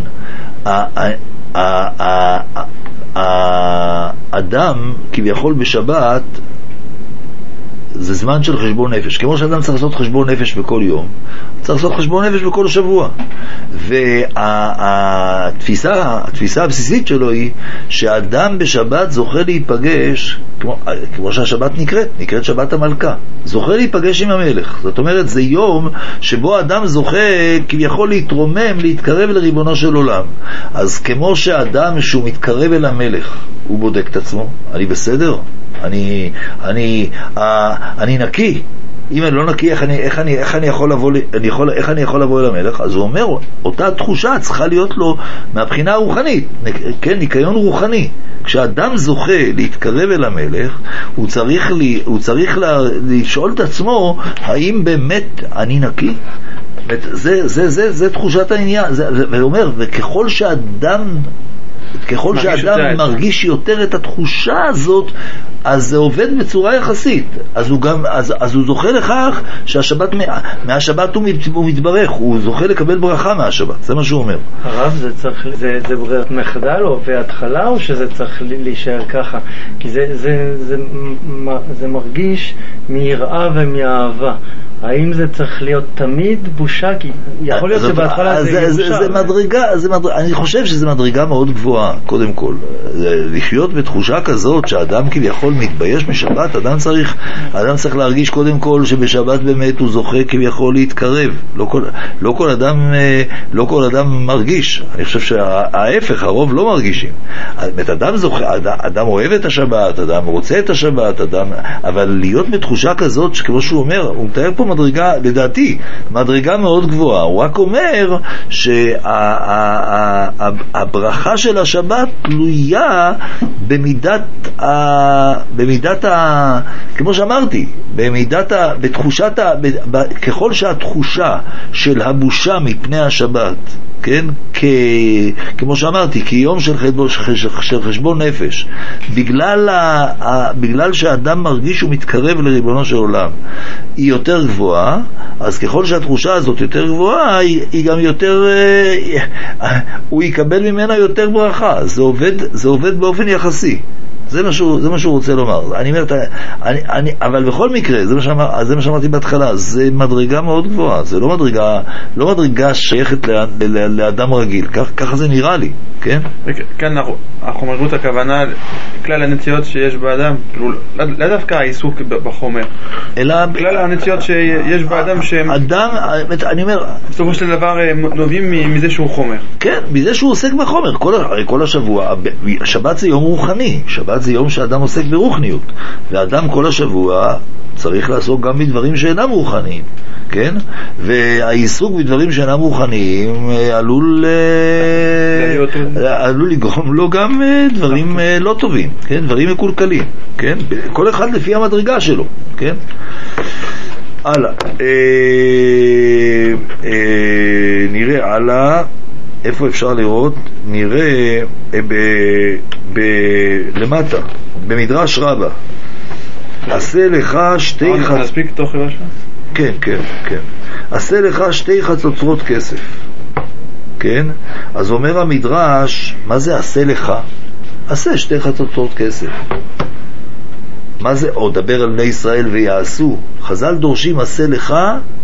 Speaker 1: האדם כביכול בשבת זה זמן של חשבון נפש. כמו שאדם צריך לעשות חשבון נפש בכל יום, צריך לעשות חשבון נפש בכל שבוע. והתפיסה הבסיסית שלו היא שהאדם בשבת זוכה להיפגש, כמו שהשבת נקראת שבת המלכה, זוכה להיפגש עם המלך. זאת אומרת, זה יום שבו האדם זוכה כביכול להתרומם, להתקרב לריבונו של עולם. אז כמו שהאדם שהוא מתקרב אל המלך, הוא בודק את עצמו, אני בסדר? אני נקי. אם אני לא נקי, איך אני יכול לבוא אל המלך? אז הוא אומר, אותה תחושה צריכה להיות לו מהבחינה הרוחנית, כן, ניקיון רוחני. כשאדם זוכה להתקרב אל המלך, הוא צריך לשאול את עצמו, האם באמת אני נקי? זה תחושת העניין. ואומר, וככל שאדם מרגיש יותר את התחושה הזאת, אז זה עובד בצורה יחסית. אז הוא זוכה לכך מהשבת הוא מתברך, הוא זוכה לקבל ברכה מהשבת. זה מה שהוא אומר.
Speaker 5: הרב, זה ברירת מחדל או בהתחלה, או שזה צריך להישאר ככה? כי זה מרגיש מיראה ומאהבה. האם זה צריך להיות תמיד בושה? כי יכול להיות שבהתחלה זה בושה.
Speaker 1: אני חושב שזה מדרגה מאוד גבוהה, קודם כל. לחיות בתחושה כזאת שהאדם כביכול מתבייש משבת, אדם צריך להרגיש קודם כל שבשבת באמת הוא זוכה כביכול להתקרב. לא כל אדם מרגיש. אני חושב שההפך, הרוב לא מרגישים. אדם אוהב את השבת, אדם רוצה את השבת, אבל להיות בתחושה כזאת, כמו שהוא אומר, הוא מתאר פה מדרגה, לדעתי, מדרגה מאוד גבוהה. הוא רק אומר שהברכה של השבת תלויה במידת כמו שאמרתי, ככל שהתחושה של הבושה מפני השבת, כן, כמו שאמרתי, כיום של חשבון נפש, בגלל שהאדם מרגיש שהוא מתקרב לריבונו של עולם, היא יותר גבוהה, אז ככל שהתחושה הזאת יותר גבוהה, היא גם יותר, הוא יקבל ממנה יותר ברכה. זה עובד באופן יחסי. זה מה שהוא רוצה לומר. אני אומר, אבל בכל מקרה, זה מה שאמרתי בהתחלה, זה מדרגה מאוד גבוהה, זה לא מדרגה שייכת לאדם רגיל, ככה זה נראה לי, כן?
Speaker 3: כאן אנחנו מראים את הכוונה, כלל הנטיות שיש באדם, לא דווקא העיסוק בחומר, כלל הנטיות שיש באדם שהם...
Speaker 1: אדם, אני אומר...
Speaker 3: בסופו של דבר נובעים מזה שהוא חומר.
Speaker 1: כן, מזה שהוא עוסק בחומר, כל השבוע, שבת זה יום רוחני, שבת זה יום שאדם עוסק ברוחניות, ואדם כל השבוע צריך לעסוק גם בדברים שאינם רוחניים, כן? והעיסוק בדברים שאינם רוחניים עלול לגרום לו גם דברים לא טובים, כן? דברים מקולקלים, כן? כל אחד לפי המדרגה שלו, כן? הלאה, נראה הלאה, איפה אפשר לראות? נראה למטה, במדרש רבה. עשה לך שתי
Speaker 3: נספיק תוך רבע שעה?
Speaker 1: כן. עשה לך שתי חצוצרות כסף. כן? אז אומר המדרש, מה זה עשה לך? עשה שתי חצוצרות כסף. מה זה? או דבר על בני ישראל ויעשו. חז"ל דורשים עשה לך,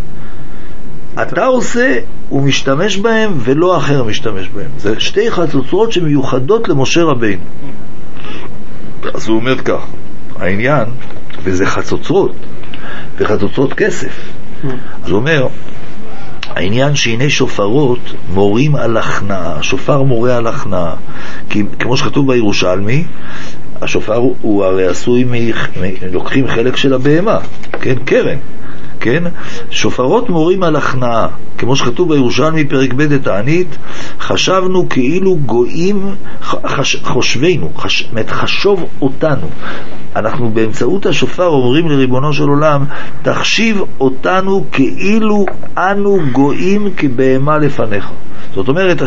Speaker 1: אתה עושה ומשתמש בהם ולא אחר משתמש בהם. זה שתי חצוצרות שמיוחדות למשה רבינו. אז הוא אומר כך, העניין, וזה חצוצרות, וחצוצרות כסף. אז הוא אומר, העניין שהנה שופרות מורים על הכנעה, שופר מורה על הכנעה, כי כמו שכתוב בירושלמי, השופר הוא הרי עשוי לוקחים חלק של הבהמה, כן, קרן, כן? שופרות מורים על הכנעה, כמו שכתוב בירושלמי פרק ב' התענית, חשבנו כאילו גויים, חושבנו, חשוב אותנו. אנחנו באמצעות השופר אומרים לריבונו של עולם, תחשיב אותנו כאילו אנו גויים כבהמה לפניך. זאת אומרת,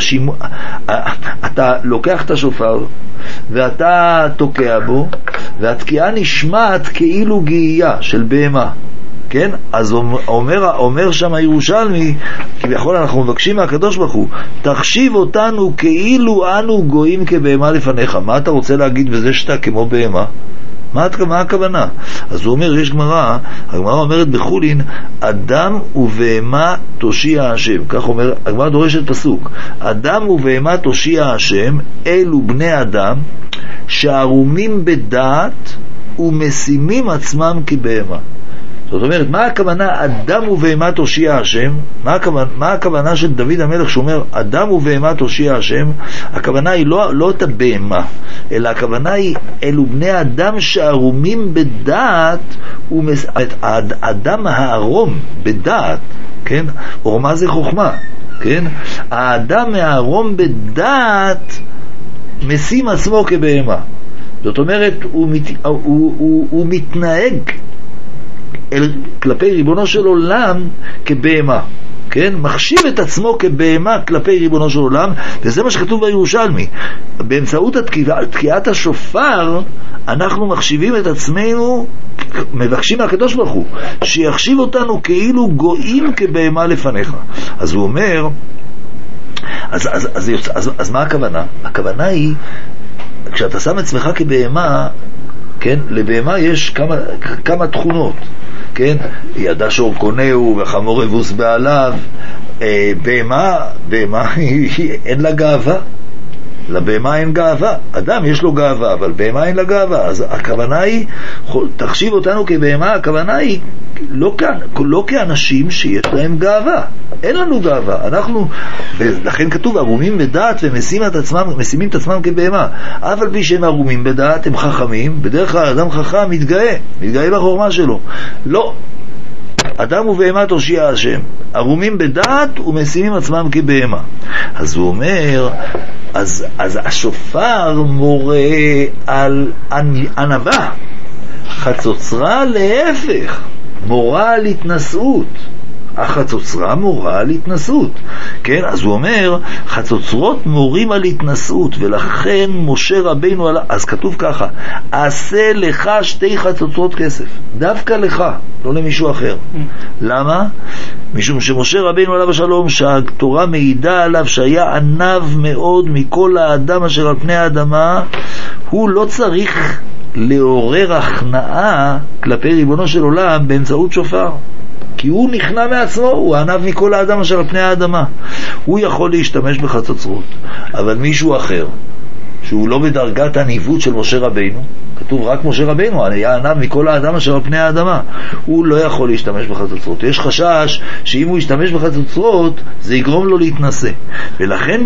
Speaker 1: אתה לוקח את השופר ואתה תוקע בו, והתקיעה נשמעת כאילו גאייה של בהמה, כן? אז אומר שם הירושלמי, כביכול אנחנו מבקשים מהקדוש ברוך הוא, תחשיב אותנו כאילו אנו גויים כבהמה לפניך. מה אתה רוצה להגיד בזה שאתה כמו בהמה? מה הכוונה? אז הוא אומר, יש גמרא, הגמרא אומרת בחולין, אדם ובהמה תושיע השם. כך אומר, הגמרא דורשת פסוק, אדם ובהמה תושיע השם, אלו בני אדם שערומים בדעת ומשימים עצמם כבהמה. זאת אומרת, מה הכוונה אדם ובהמה תושיע השם? מה הכוונה של דוד המלך שאומר אדם ובהמה תושיע השם? הכוונה היא לא את הבהמה, אלא הכוונה היא אלו בני אדם שערומים בדעת, האדם הערום בדעת, כן? עורמה זה חוכמה, כן? האדם הערום בדעת משים עצמו כבהמה. זאת אומרת, הוא מתנהג כלפי ריבונו של עולם כבהמה, כן? מחשיב את עצמו כבהמה כלפי ריבונו של עולם, וזה מה שכתוב בירושלמי. באמצעות תקיעת השופר אנחנו מחשיבים את עצמנו, מבקשים מהקדוש ברוך הוא שיחשיב אותנו כאילו גויים כבהמה לפניך. אז הוא אומר, אז מה הכוונה? הכוונה היא, כשאתה שם עצמך כבהמה, כן? לבהמה יש כמה תכונות, כן? ידע שור קונהו וחמור אבוס בעליו. בהמה אין לה גאווה, לבהמה אין גאווה. אדם יש לו גאווה, אבל בהמה אין לה גאווה. אז הכוונה היא, תחשיב אותנו כבהמה, הכוונה היא לא כאנשים שיש להם גאווה. אין לנו גאווה. אנחנו, ולכן כתוב ערומים בדעת ומשימים את עצמם כבהמה. אבל בי שהם ערומים בדעת, הם חכמים. בדרך כלל אדם חכם מתגאה בחוכמה שלו. לא, אדם ובהמה תושיע השם, ערומים בדעת ומשימים עצמם כבהמה. אז הוא אומר, אז השופר מורה על ענווה, חצוצרה להפך, מורה על התנסות. החצוצרה מורה על התנסות, כן? אז הוא אומר, חצוצרות מורים על התנסות, ולכן משה רבינו אז כתוב ככה, עשה לך שתי חצוצרות כסף, דווקא לך, לא למישהו אחר. למה? משום שמשה רבינו עליו השלום, שהתורה מעידה עליו שהיה ענב מאוד מכל האדם אשר על פני האדמה, הוא לא צריך לעורר הכנעה כלפי ריבונו של עולם באמצעות שופר. כי הוא נכנע מעצמו, הוא הענב מכל האדם אשר על פני האדמה. הוא יכול להשתמש בחצוצרות, אבל מישהו אחר, שהוא לא בדרגת הניווט של משה רבינו, כתוב רק משה רבינו, היה ענב מכל האדם אשר על פני האדמה, הוא לא יכול להשתמש בחצוצרות. יש חשש שאם הוא ישתמש בחצוצרות, זה יגרום לו להתנסה. ולכן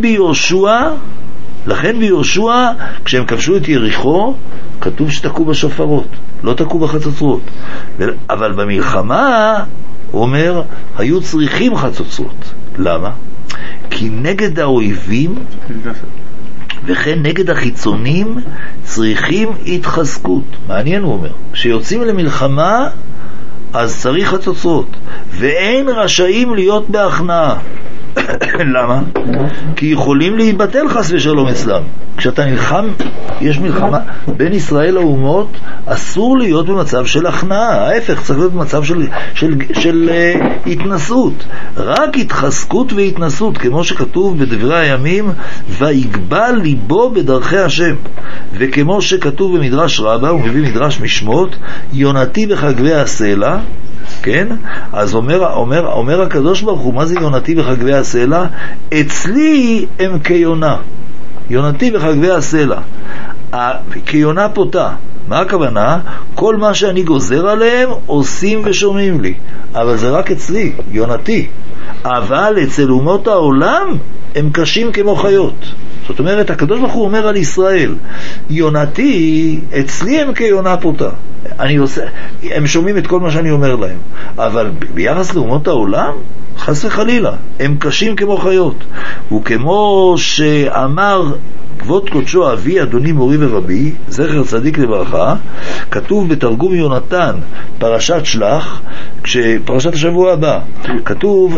Speaker 1: ביהושע, כשהם כבשו את יריחו, כתוב שתקעו בשופרות, לא תקעו בחצוצרות. אבל במלחמה, הוא אומר, היו צריכים חצוצרות. למה? כי נגד האויבים וכן נגד החיצונים צריכים התחזקות. מעניין, הוא אומר, כשיוצאים למלחמה אז צריך חצוצרות, ואין רשאים להיות בהכנעה. למה? כי יכולים להתבטל חס ושלום אצלם. כשאתה נלחם, יש מלחמה בין ישראל לאומות, אסור להיות במצב של הכנעה. ההפך, צריך להיות במצב של התנסות. רק התחזקות והתנסות, כמו שכתוב בדברי הימים, ויגבל ליבו בדרכי השם. וכמו שכתוב במדרש רבה, הוא מביא מדרש משמות, יונתי בחגבי הסלע, כן? אז אומר הקדוש ברוך הוא, מה זה יונתי בחגבי הסלע? אצלי הם כיונה. יונתי בחגבי הסלע. כיונה פותה. מה הכוונה? כל מה שאני גוזר עליהם עושים ושומעים לי. אבל זה רק אצלי, יונתי. אבל אצל אומות העולם הם קשים כמו חיות. זאת אומרת, הקדוש ברוך הוא אומר על ישראל, יונתי, אצלי הם כיונה פותה. הם שומעים את כל מה שאני אומר להם. אבל ביחס לאומות העולם, חס וחלילה, הם קשים כמו חיות. וכמו שאמר כבוד קודשו אבי, אדוני מורי ורבי, זכר צדיק לברכה, כתוב בתרגום יונתן, פרשת שלח, פרשת השבוע הבא, כתוב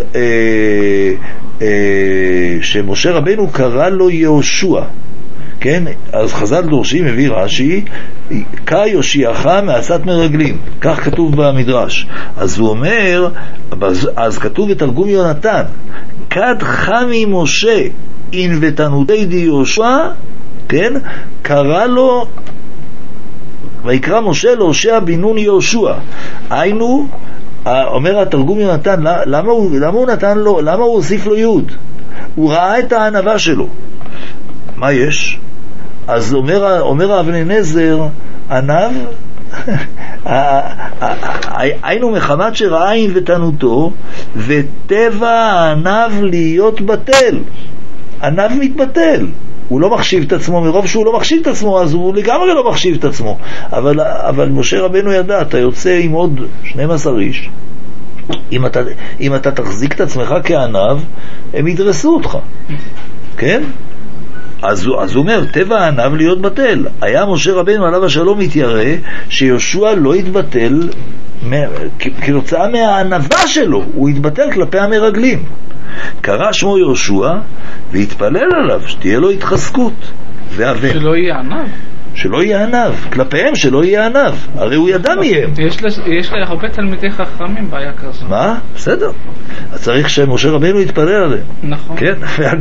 Speaker 1: שמשה רבנו קרא לו יהושע. כן? אז חז"ל דורשים, מביא רש"י, קא יושיעך מעצת מרגלים, כך כתוב במדרש. אז הוא אומר, אז כתוב בתרגום יונתן, כד חמי משה אין ותנודי די יהושע, כן? קרא לו, ויקרא משה להושע בן נון יהושע. היינו, אומר התרגום יונתן, למה הוא נתן לו, למה הוא הוסיף לו יוד? הוא ראה את הענווה שלו. מה יש? אז אומר אבני נזר, ענב, היינו מחמת שראה אין ותנותו, וטבע הענב להיות בטל. ענב מתבטל. הוא לא מחשיב את עצמו, מרוב שהוא לא מחשיב את עצמו, אז הוא לגמרי לא מחשיב את עצמו. אבל משה רבנו ידע, אתה יוצא עם עוד 12 איש, אם אתה תחזיק את עצמך כענב, הם ידרסו אותך. כן? אז הוא אומר, טבע הענב להיות בטל. היה משה רבנו עליו השלום מתיירא שיהושע לא יתבטל כתוצאה מהענבה שלו, הוא יתבטל כלפי המרגלים. קרא שמו יהושע והתפלל עליו שתהיה לו התחזקות והבן.
Speaker 4: שלא יהיה ענב.
Speaker 1: שלא יהיה ענב, כלפיהם שלא יהיה ענב, הרי הוא ידע מהם.
Speaker 4: יש לה הרבה תלמידי חכמים בעיה כזו.
Speaker 1: מה? בסדר. אז צריך שמשה רבנו יתפלל עליהם.
Speaker 4: נכון. כן?
Speaker 1: ועל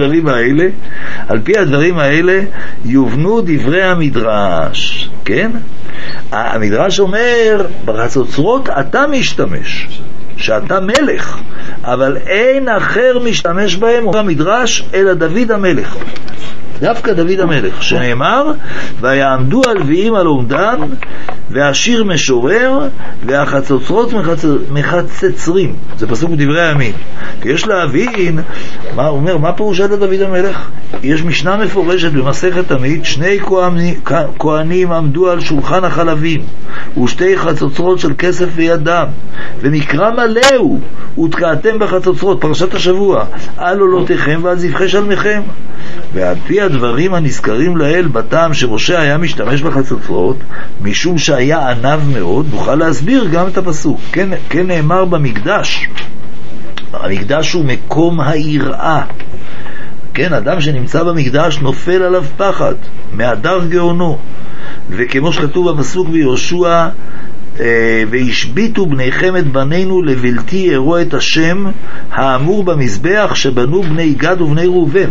Speaker 1: פי הדברים האלה יובנו דברי המדרש. כן? המדרש אומר, בחצוצרות אתה משתמש, שאתה מלך, אבל אין אחר משתמש בהם, אומר המדרש, אלא דוד המלך. דווקא דוד המלך, שנאמר, ויעמדו הלוויים על עומדם, והשיר משורר, והחצוצרות מחצצרים. זה פסוק בדברי הימים. כי יש להבין, מה אומר, מה פירושה לדוד המלך? יש משנה מפורשת במסכת תמיד, שני כהנים עמדו על שולחן החלבים, ושתי חצוצרות של כסף וידם, ומקרא מלא הוא, ותקעתם בחצוצרות, פרשת השבוע, על עולותיכם ועל זבחי שלמיכם. ועל פי הדברים הנזכרים לאל בטעם שמשה היה משתמש בחצוצרות, משום שהיה ענב מאוד, נוכל להסביר גם את הפסוק. כן נאמר במקדש, המקדש הוא מקום היראה. כן, אדם שנמצא במקדש נופל עליו פחד, מהדר גאונו. וכמו שכתוב בפסוק ביהושע, והשביטו בניכם את בנינו לבלתי יראו את השם האמור במזבח שבנו בני גד ובני ראובן.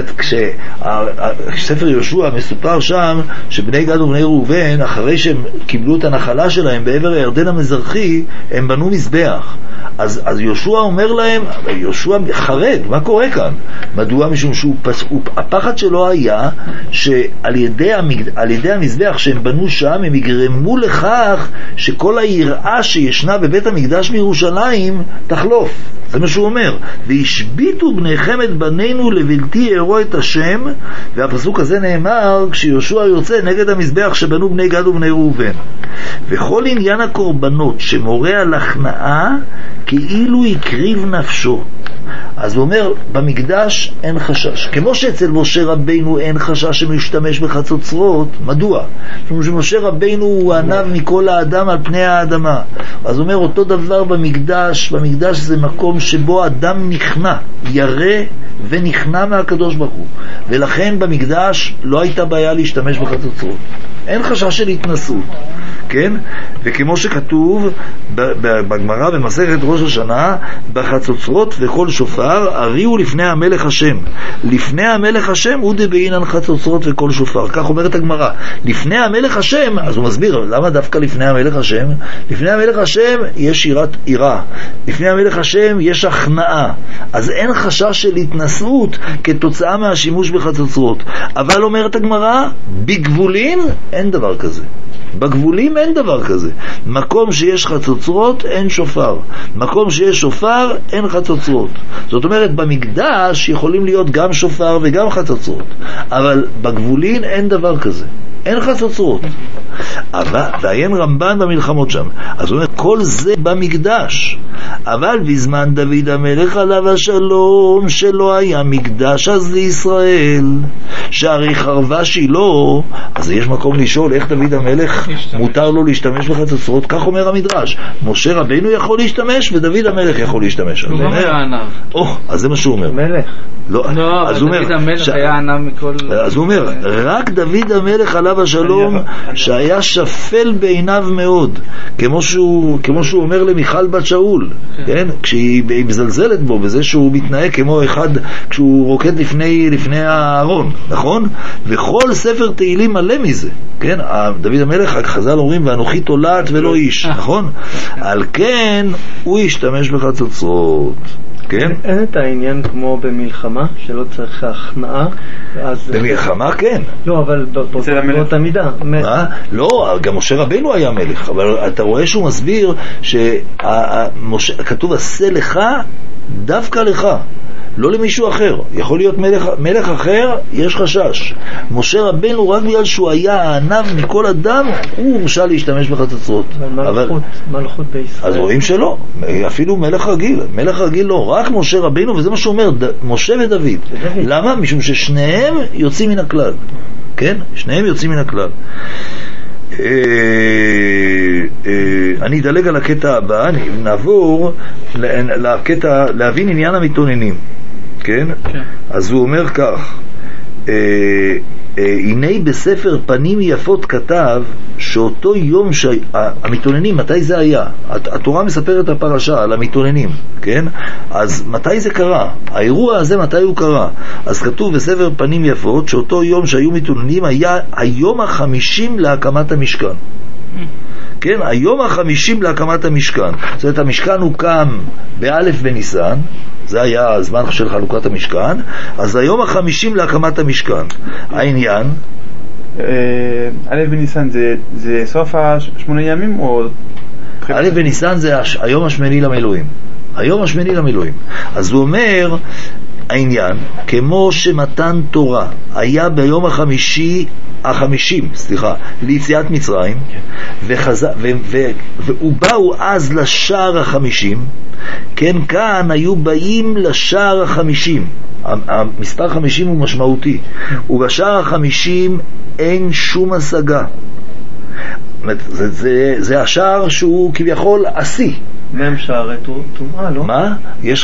Speaker 1: כשספר יהושע מסופר שם שבני גד ובני ראובן, אחרי שהם קיבלו את הנחלה שלהם בעבר הירדן המזרחי, הם בנו מזבח. אז יהושע אומר להם, יהושע חרד, מה קורה כאן? מדוע? משום הפחד שלו היה שעל ידי המזבח שהם בנו שם, הם יגרמו לכך שכל היראה שישנה בבית המקדש מירושלים תחלוף. זה מה שהוא אומר, והשביטו בניכם את בנינו לבלתי יראו את השם. והפסוק הזה נאמר כשיהושע יוצא נגד המזבח שבנו בני גד ובני ראובן. וכל עניין הקורבנות שמורה על הכנעה כאילו הקריב נפשו. אז הוא אומר, במקדש אין חשש. כמו שאצל משה רבינו אין חשש שמשתמש בחצוצרות. מדוע? משום שמשה רבינו הוא ענב מכל האדם על פני האדמה. אז הוא אומר, אותו דבר במקדש. במקדש זה מקום שבו אדם נכנע, ירא ונכנע מהקדוש ברוך הוא. ולכן במקדש לא הייתה בעיה להשתמש בחצוצרות. אין חשש של התנסות. כן? וכמו שכתוב בגמרא במסכת ראש השנה, בחצוצרות וכל שופר הריעו לפני המלך השם. לפני המלך השם הוא דבעינן חצוצרות וכל שופר. כך אומרת הגמרא. לפני המלך השם, אז הוא מסביר למה דווקא לפני המלך השם? לפני המלך השם יש יראה. לפני המלך השם יש הכנעה. אז אין חשש של התנסות כתוצאה מהשימוש בחצוצרות. אבל אומרת הגמרא, בגבולין אין דבר כזה. בגבולים אין דבר כזה. מקום שיש חצוצרות אין שופר, מקום שיש שופר אין חצוצרות. זאת אומרת, במקדש יכולים להיות גם שופר וגם חצוצרות, אבל בגבולים אין דבר כזה, אין חצוצרות. ועיין רמב"ן במלחמות שם, אז הוא אומר, כל זה במקדש. אבל בזמן דוד המלך עליו השלום, שלא היה מקדש אז לישראל, שהרי חרבה שילה, אז יש מקום לשאול איך דוד המלך מותר לו להשתמש בחצוצרות. כך אומר המדרש, משה רבינו יכול להשתמש ודוד המלך יכול להשתמש.
Speaker 4: הוא אומר ענב.
Speaker 1: אז זה מה שהוא אומר.
Speaker 5: מלך.
Speaker 4: לא, אבל דוד המלך היה ענב מכל...
Speaker 1: אז הוא אומר, רק דוד המלך עליו השלום שהיה שפל בעיניו מאוד, כמו שהוא אומר למיכל בת שאול, כן? כשהיא מזלזלת בו בזה שהוא מתנהג כמו אחד כשהוא רוקד לפני הארון, נכון? וכל ספר תהילים מלא מזה, כן? דוד המלך, חז"ל אומרים, ואנוכי תולעת ולא איש, נכון? על כן הוא ישתמש בחצוצרות. כן?
Speaker 5: אין את העניין כמו במלחמה, שלא צריך הכנעה.
Speaker 1: במלחמה כן.
Speaker 5: לא, אבל באותה מידה.
Speaker 1: לא, גם משה רבינו היה מלך, אבל אתה רואה שהוא מסביר שכתוב עשה לך דווקא לך, לא למישהו אחר. יכול להיות מלך אחר, יש חשש. משה רבינו, רק בגלל שהוא היה הענב מכל אדם, הוא הורשה להשתמש בחצוצרות.
Speaker 5: אבל מלכות בישראל.
Speaker 1: אז רואים שלא, אפילו מלך רגיל לא, רק משה רבינו, וזה מה שאומר, משה ודוד. למה? משום ששניהם יוצאים מן הכלל. כן? שניהם יוצאים מן הכלל. אני אדלג על הקטע הבא, נעבור לקטע, להבין עניין המתאוננים. כן? אז הוא אומר כך, הנה בספר פנים יפות כתב שאותו יום המתאוננים, מתי זה היה? התורה מספרת הפרשה על המתאוננים, כן? אז מתי זה קרה? האירוע הזה מתי הוא קרה? אז כתוב בספר פנים יפות שאותו יום שהיו מתאוננים היה היום ה-50 להקמת המשכן. כן, היום ה-50 להקמת המשכן. זאת אומרת, המשכן הוא קם באלף בניסן, זה היה הזמן של חלוקת המשכן, אז היום ה-50 להקמת המשכן. העניין?
Speaker 3: א' בניסן זה סוף השמונה ימים או...
Speaker 1: א' בניסן זה היום השמיני למילואים. היום השמיני למילואים. אז הוא אומר, העניין, כמו שמתן תורה היה ביום ה-50 ליציאת מצרים, ובאו אז לשער ה-50, כן, כאן היו באים לשער ה-50. המספר 50 הוא משמעותי, ובשער ה-50 אין שום השגה. זה השער שהוא כביכול עשי,
Speaker 5: מהם שערי טומאה, לא?
Speaker 1: מה? יש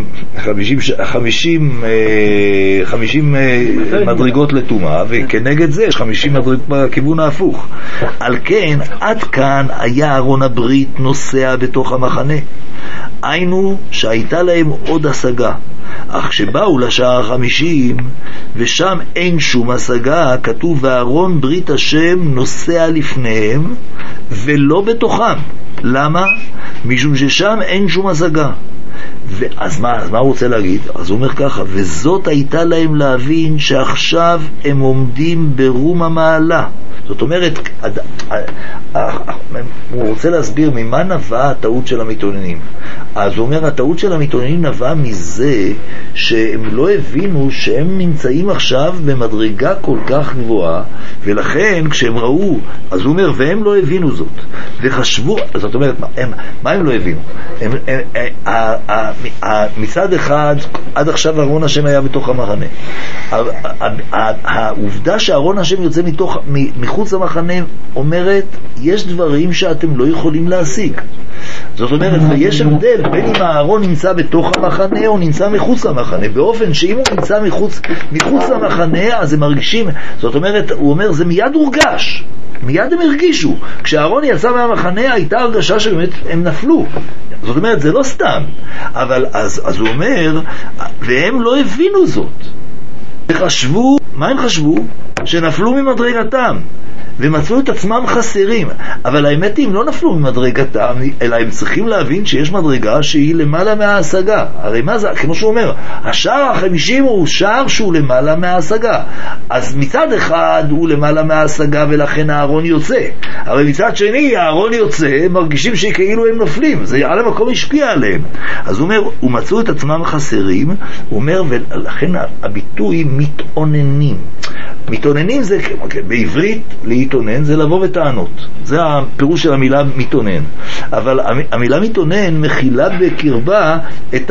Speaker 1: 50 מדרגות לטומאה, וכנגד זה יש 50 מדרגות בכיוון ההפוך. על כן, עד כאן היה ארון הברית נוסע בתוך המחנה. היינו שהייתה להם עוד השגה. אך כשבאו לשער 50 ושם אין שום השגה, כתוב וארון ברית השם נוסע לפניהם ולא בתוכם. למה? משום ששם אין שום השגה. ואז מה הוא רוצה להגיד? אז הוא אומר ככה, וזאת הייתה להם להבין שעכשיו הם עומדים ברום המעלה. זאת אומרת, הוא רוצה להסביר ממה נבעה הטעות של המתאוננים. אז הוא אומר, הטעות של המתאוננים נבעה מזה שהם לא הבינו שהם נמצאים עכשיו במדרגה כל כך גבוהה, ולכן כשהם ראו, אז הוא אומר, והם לא הבינו זאת, וחשבו, זאת אומרת, מה הם לא הבינו? מצד אחד, עד עכשיו ארון השם היה בתוך המחנה. העובדה שארון השם יוצא מחוץ למחנה אומרת, יש דברים שאתם לא יכולים להשיג. זאת אומרת, ויש הבדל בין אם הארון נמצא בתוך המחנה או נמצא מחוץ למחנה, באופן שאם הוא נמצא מחוץ למחנה, אז הם מרגישים, זאת אומרת, הוא אומר, זה מיד הורגש, מיד הם הרגישו. כשהארון יצא מהמחנה, הייתה הרגשה שבאמת הם נפלו. זאת אומרת, זה לא סתם. אבל אז הוא אומר, והם לא הבינו זאת. וחשבו, מה הם חשבו? שנפלו ממדרגתם. ומצאו את עצמם חסרים. אבל האמת היא, הם לא נפלו ממדרגתם, אלא הם צריכים להבין שיש מדרגה שהיא למעלה מההשגה. הרי מה זה? כמו שהוא אומר, השער 50 הוא שער שהוא למעלה מההשגה. אז מצד אחד הוא למעלה מההשגה ולכן הארון יוצא. אבל מצד שני, הארון יוצא, הם מרגישים שכאילו הם נופלים. זה על המקום השפיע עליהם. אז הוא אומר, ומצאו את עצמם חסרים, הוא אומר, ולכן הביטוי מתאוננים. מתאוננים זה, בעברית להתאונן זה לבוא בטענות. זה הפירוש של המילה מתאונן. אבל המילה מתאונן מכילה בקרבה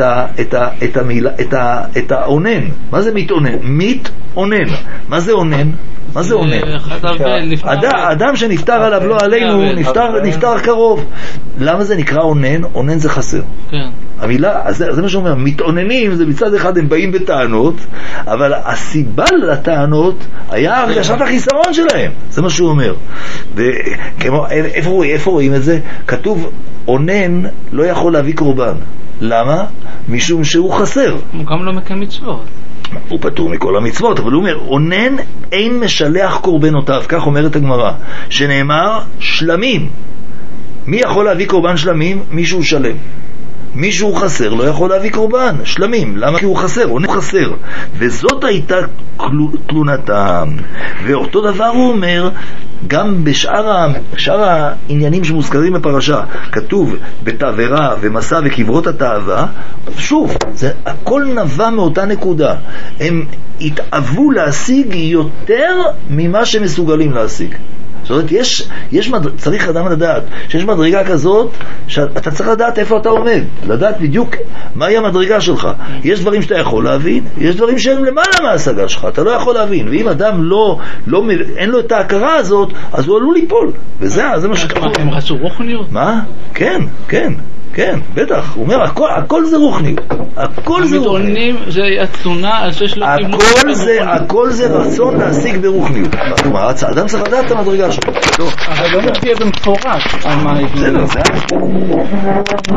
Speaker 1: את האונן. מה זה מתאונן? מתאונן. מה זה אונן? מה זה אונן? אדם שנפטר עליו לא עלינו, נפטר קרוב. למה זה נקרא אונן? אונן זה חסר. המילה, זה מה שאומר, מתאוננים, זה מצד אחד הם באים בטענות, אבל הסיבה לטענות היה הרגשת החיסרון שלהם. זה מה שהוא אומר. איפה רואים את זה? כתוב, אונן לא יכול להביא קורבן. למה? משום שהוא חסר.
Speaker 4: הוא גם לא מקיים מצוות.
Speaker 1: הוא פטור מכל המצוות, אבל הוא אומר, אונן אין משלח קורבנותיו, כך אומרת הגמרא, שנאמר שלמים. מי יכול להביא קורבן שלמים? מישהו שלם. מישהו חסר לא יכול להביא קורבן שלמים. למה? כי הוא חסר, הוא חסר. וזאת הייתה תלונתם. ואותו דבר הוא אומר גם בשאר העניינים שמוזכרים בפרשה. כתוב בתעברה ומסע וקברות התאווה. שוב, זה הכל נבע מאותה נקודה. הם התאוו להשיג יותר ממה שמסוגלים להשיג. זאת אומרת, צריך אדם לדעת שיש מדרגה כזאת שאתה צריך לדעת איפה אתה עומד, לדעת בדיוק מהי המדרגה שלך. יש דברים שאתה יכול להבין, יש דברים שהם למעלה מההשגה שלך, אתה לא יכול להבין. ואם אדם אין לו את ההכרה הזאת, אז הוא עלול ליפול. וזה מה שכתוב.
Speaker 4: הם רצו רוחניות?
Speaker 1: מה? כן, בטח. הוא אומר, הכל זה רוחניות. הכל זה רוחניות.
Speaker 4: זה התלונה על שיש לו...
Speaker 1: הכל זה רצון להשיג ברוחניות. האדם צריך לדעת את המדרגה שלו.
Speaker 4: אבל לא מופיע במפורש על מה...
Speaker 1: זה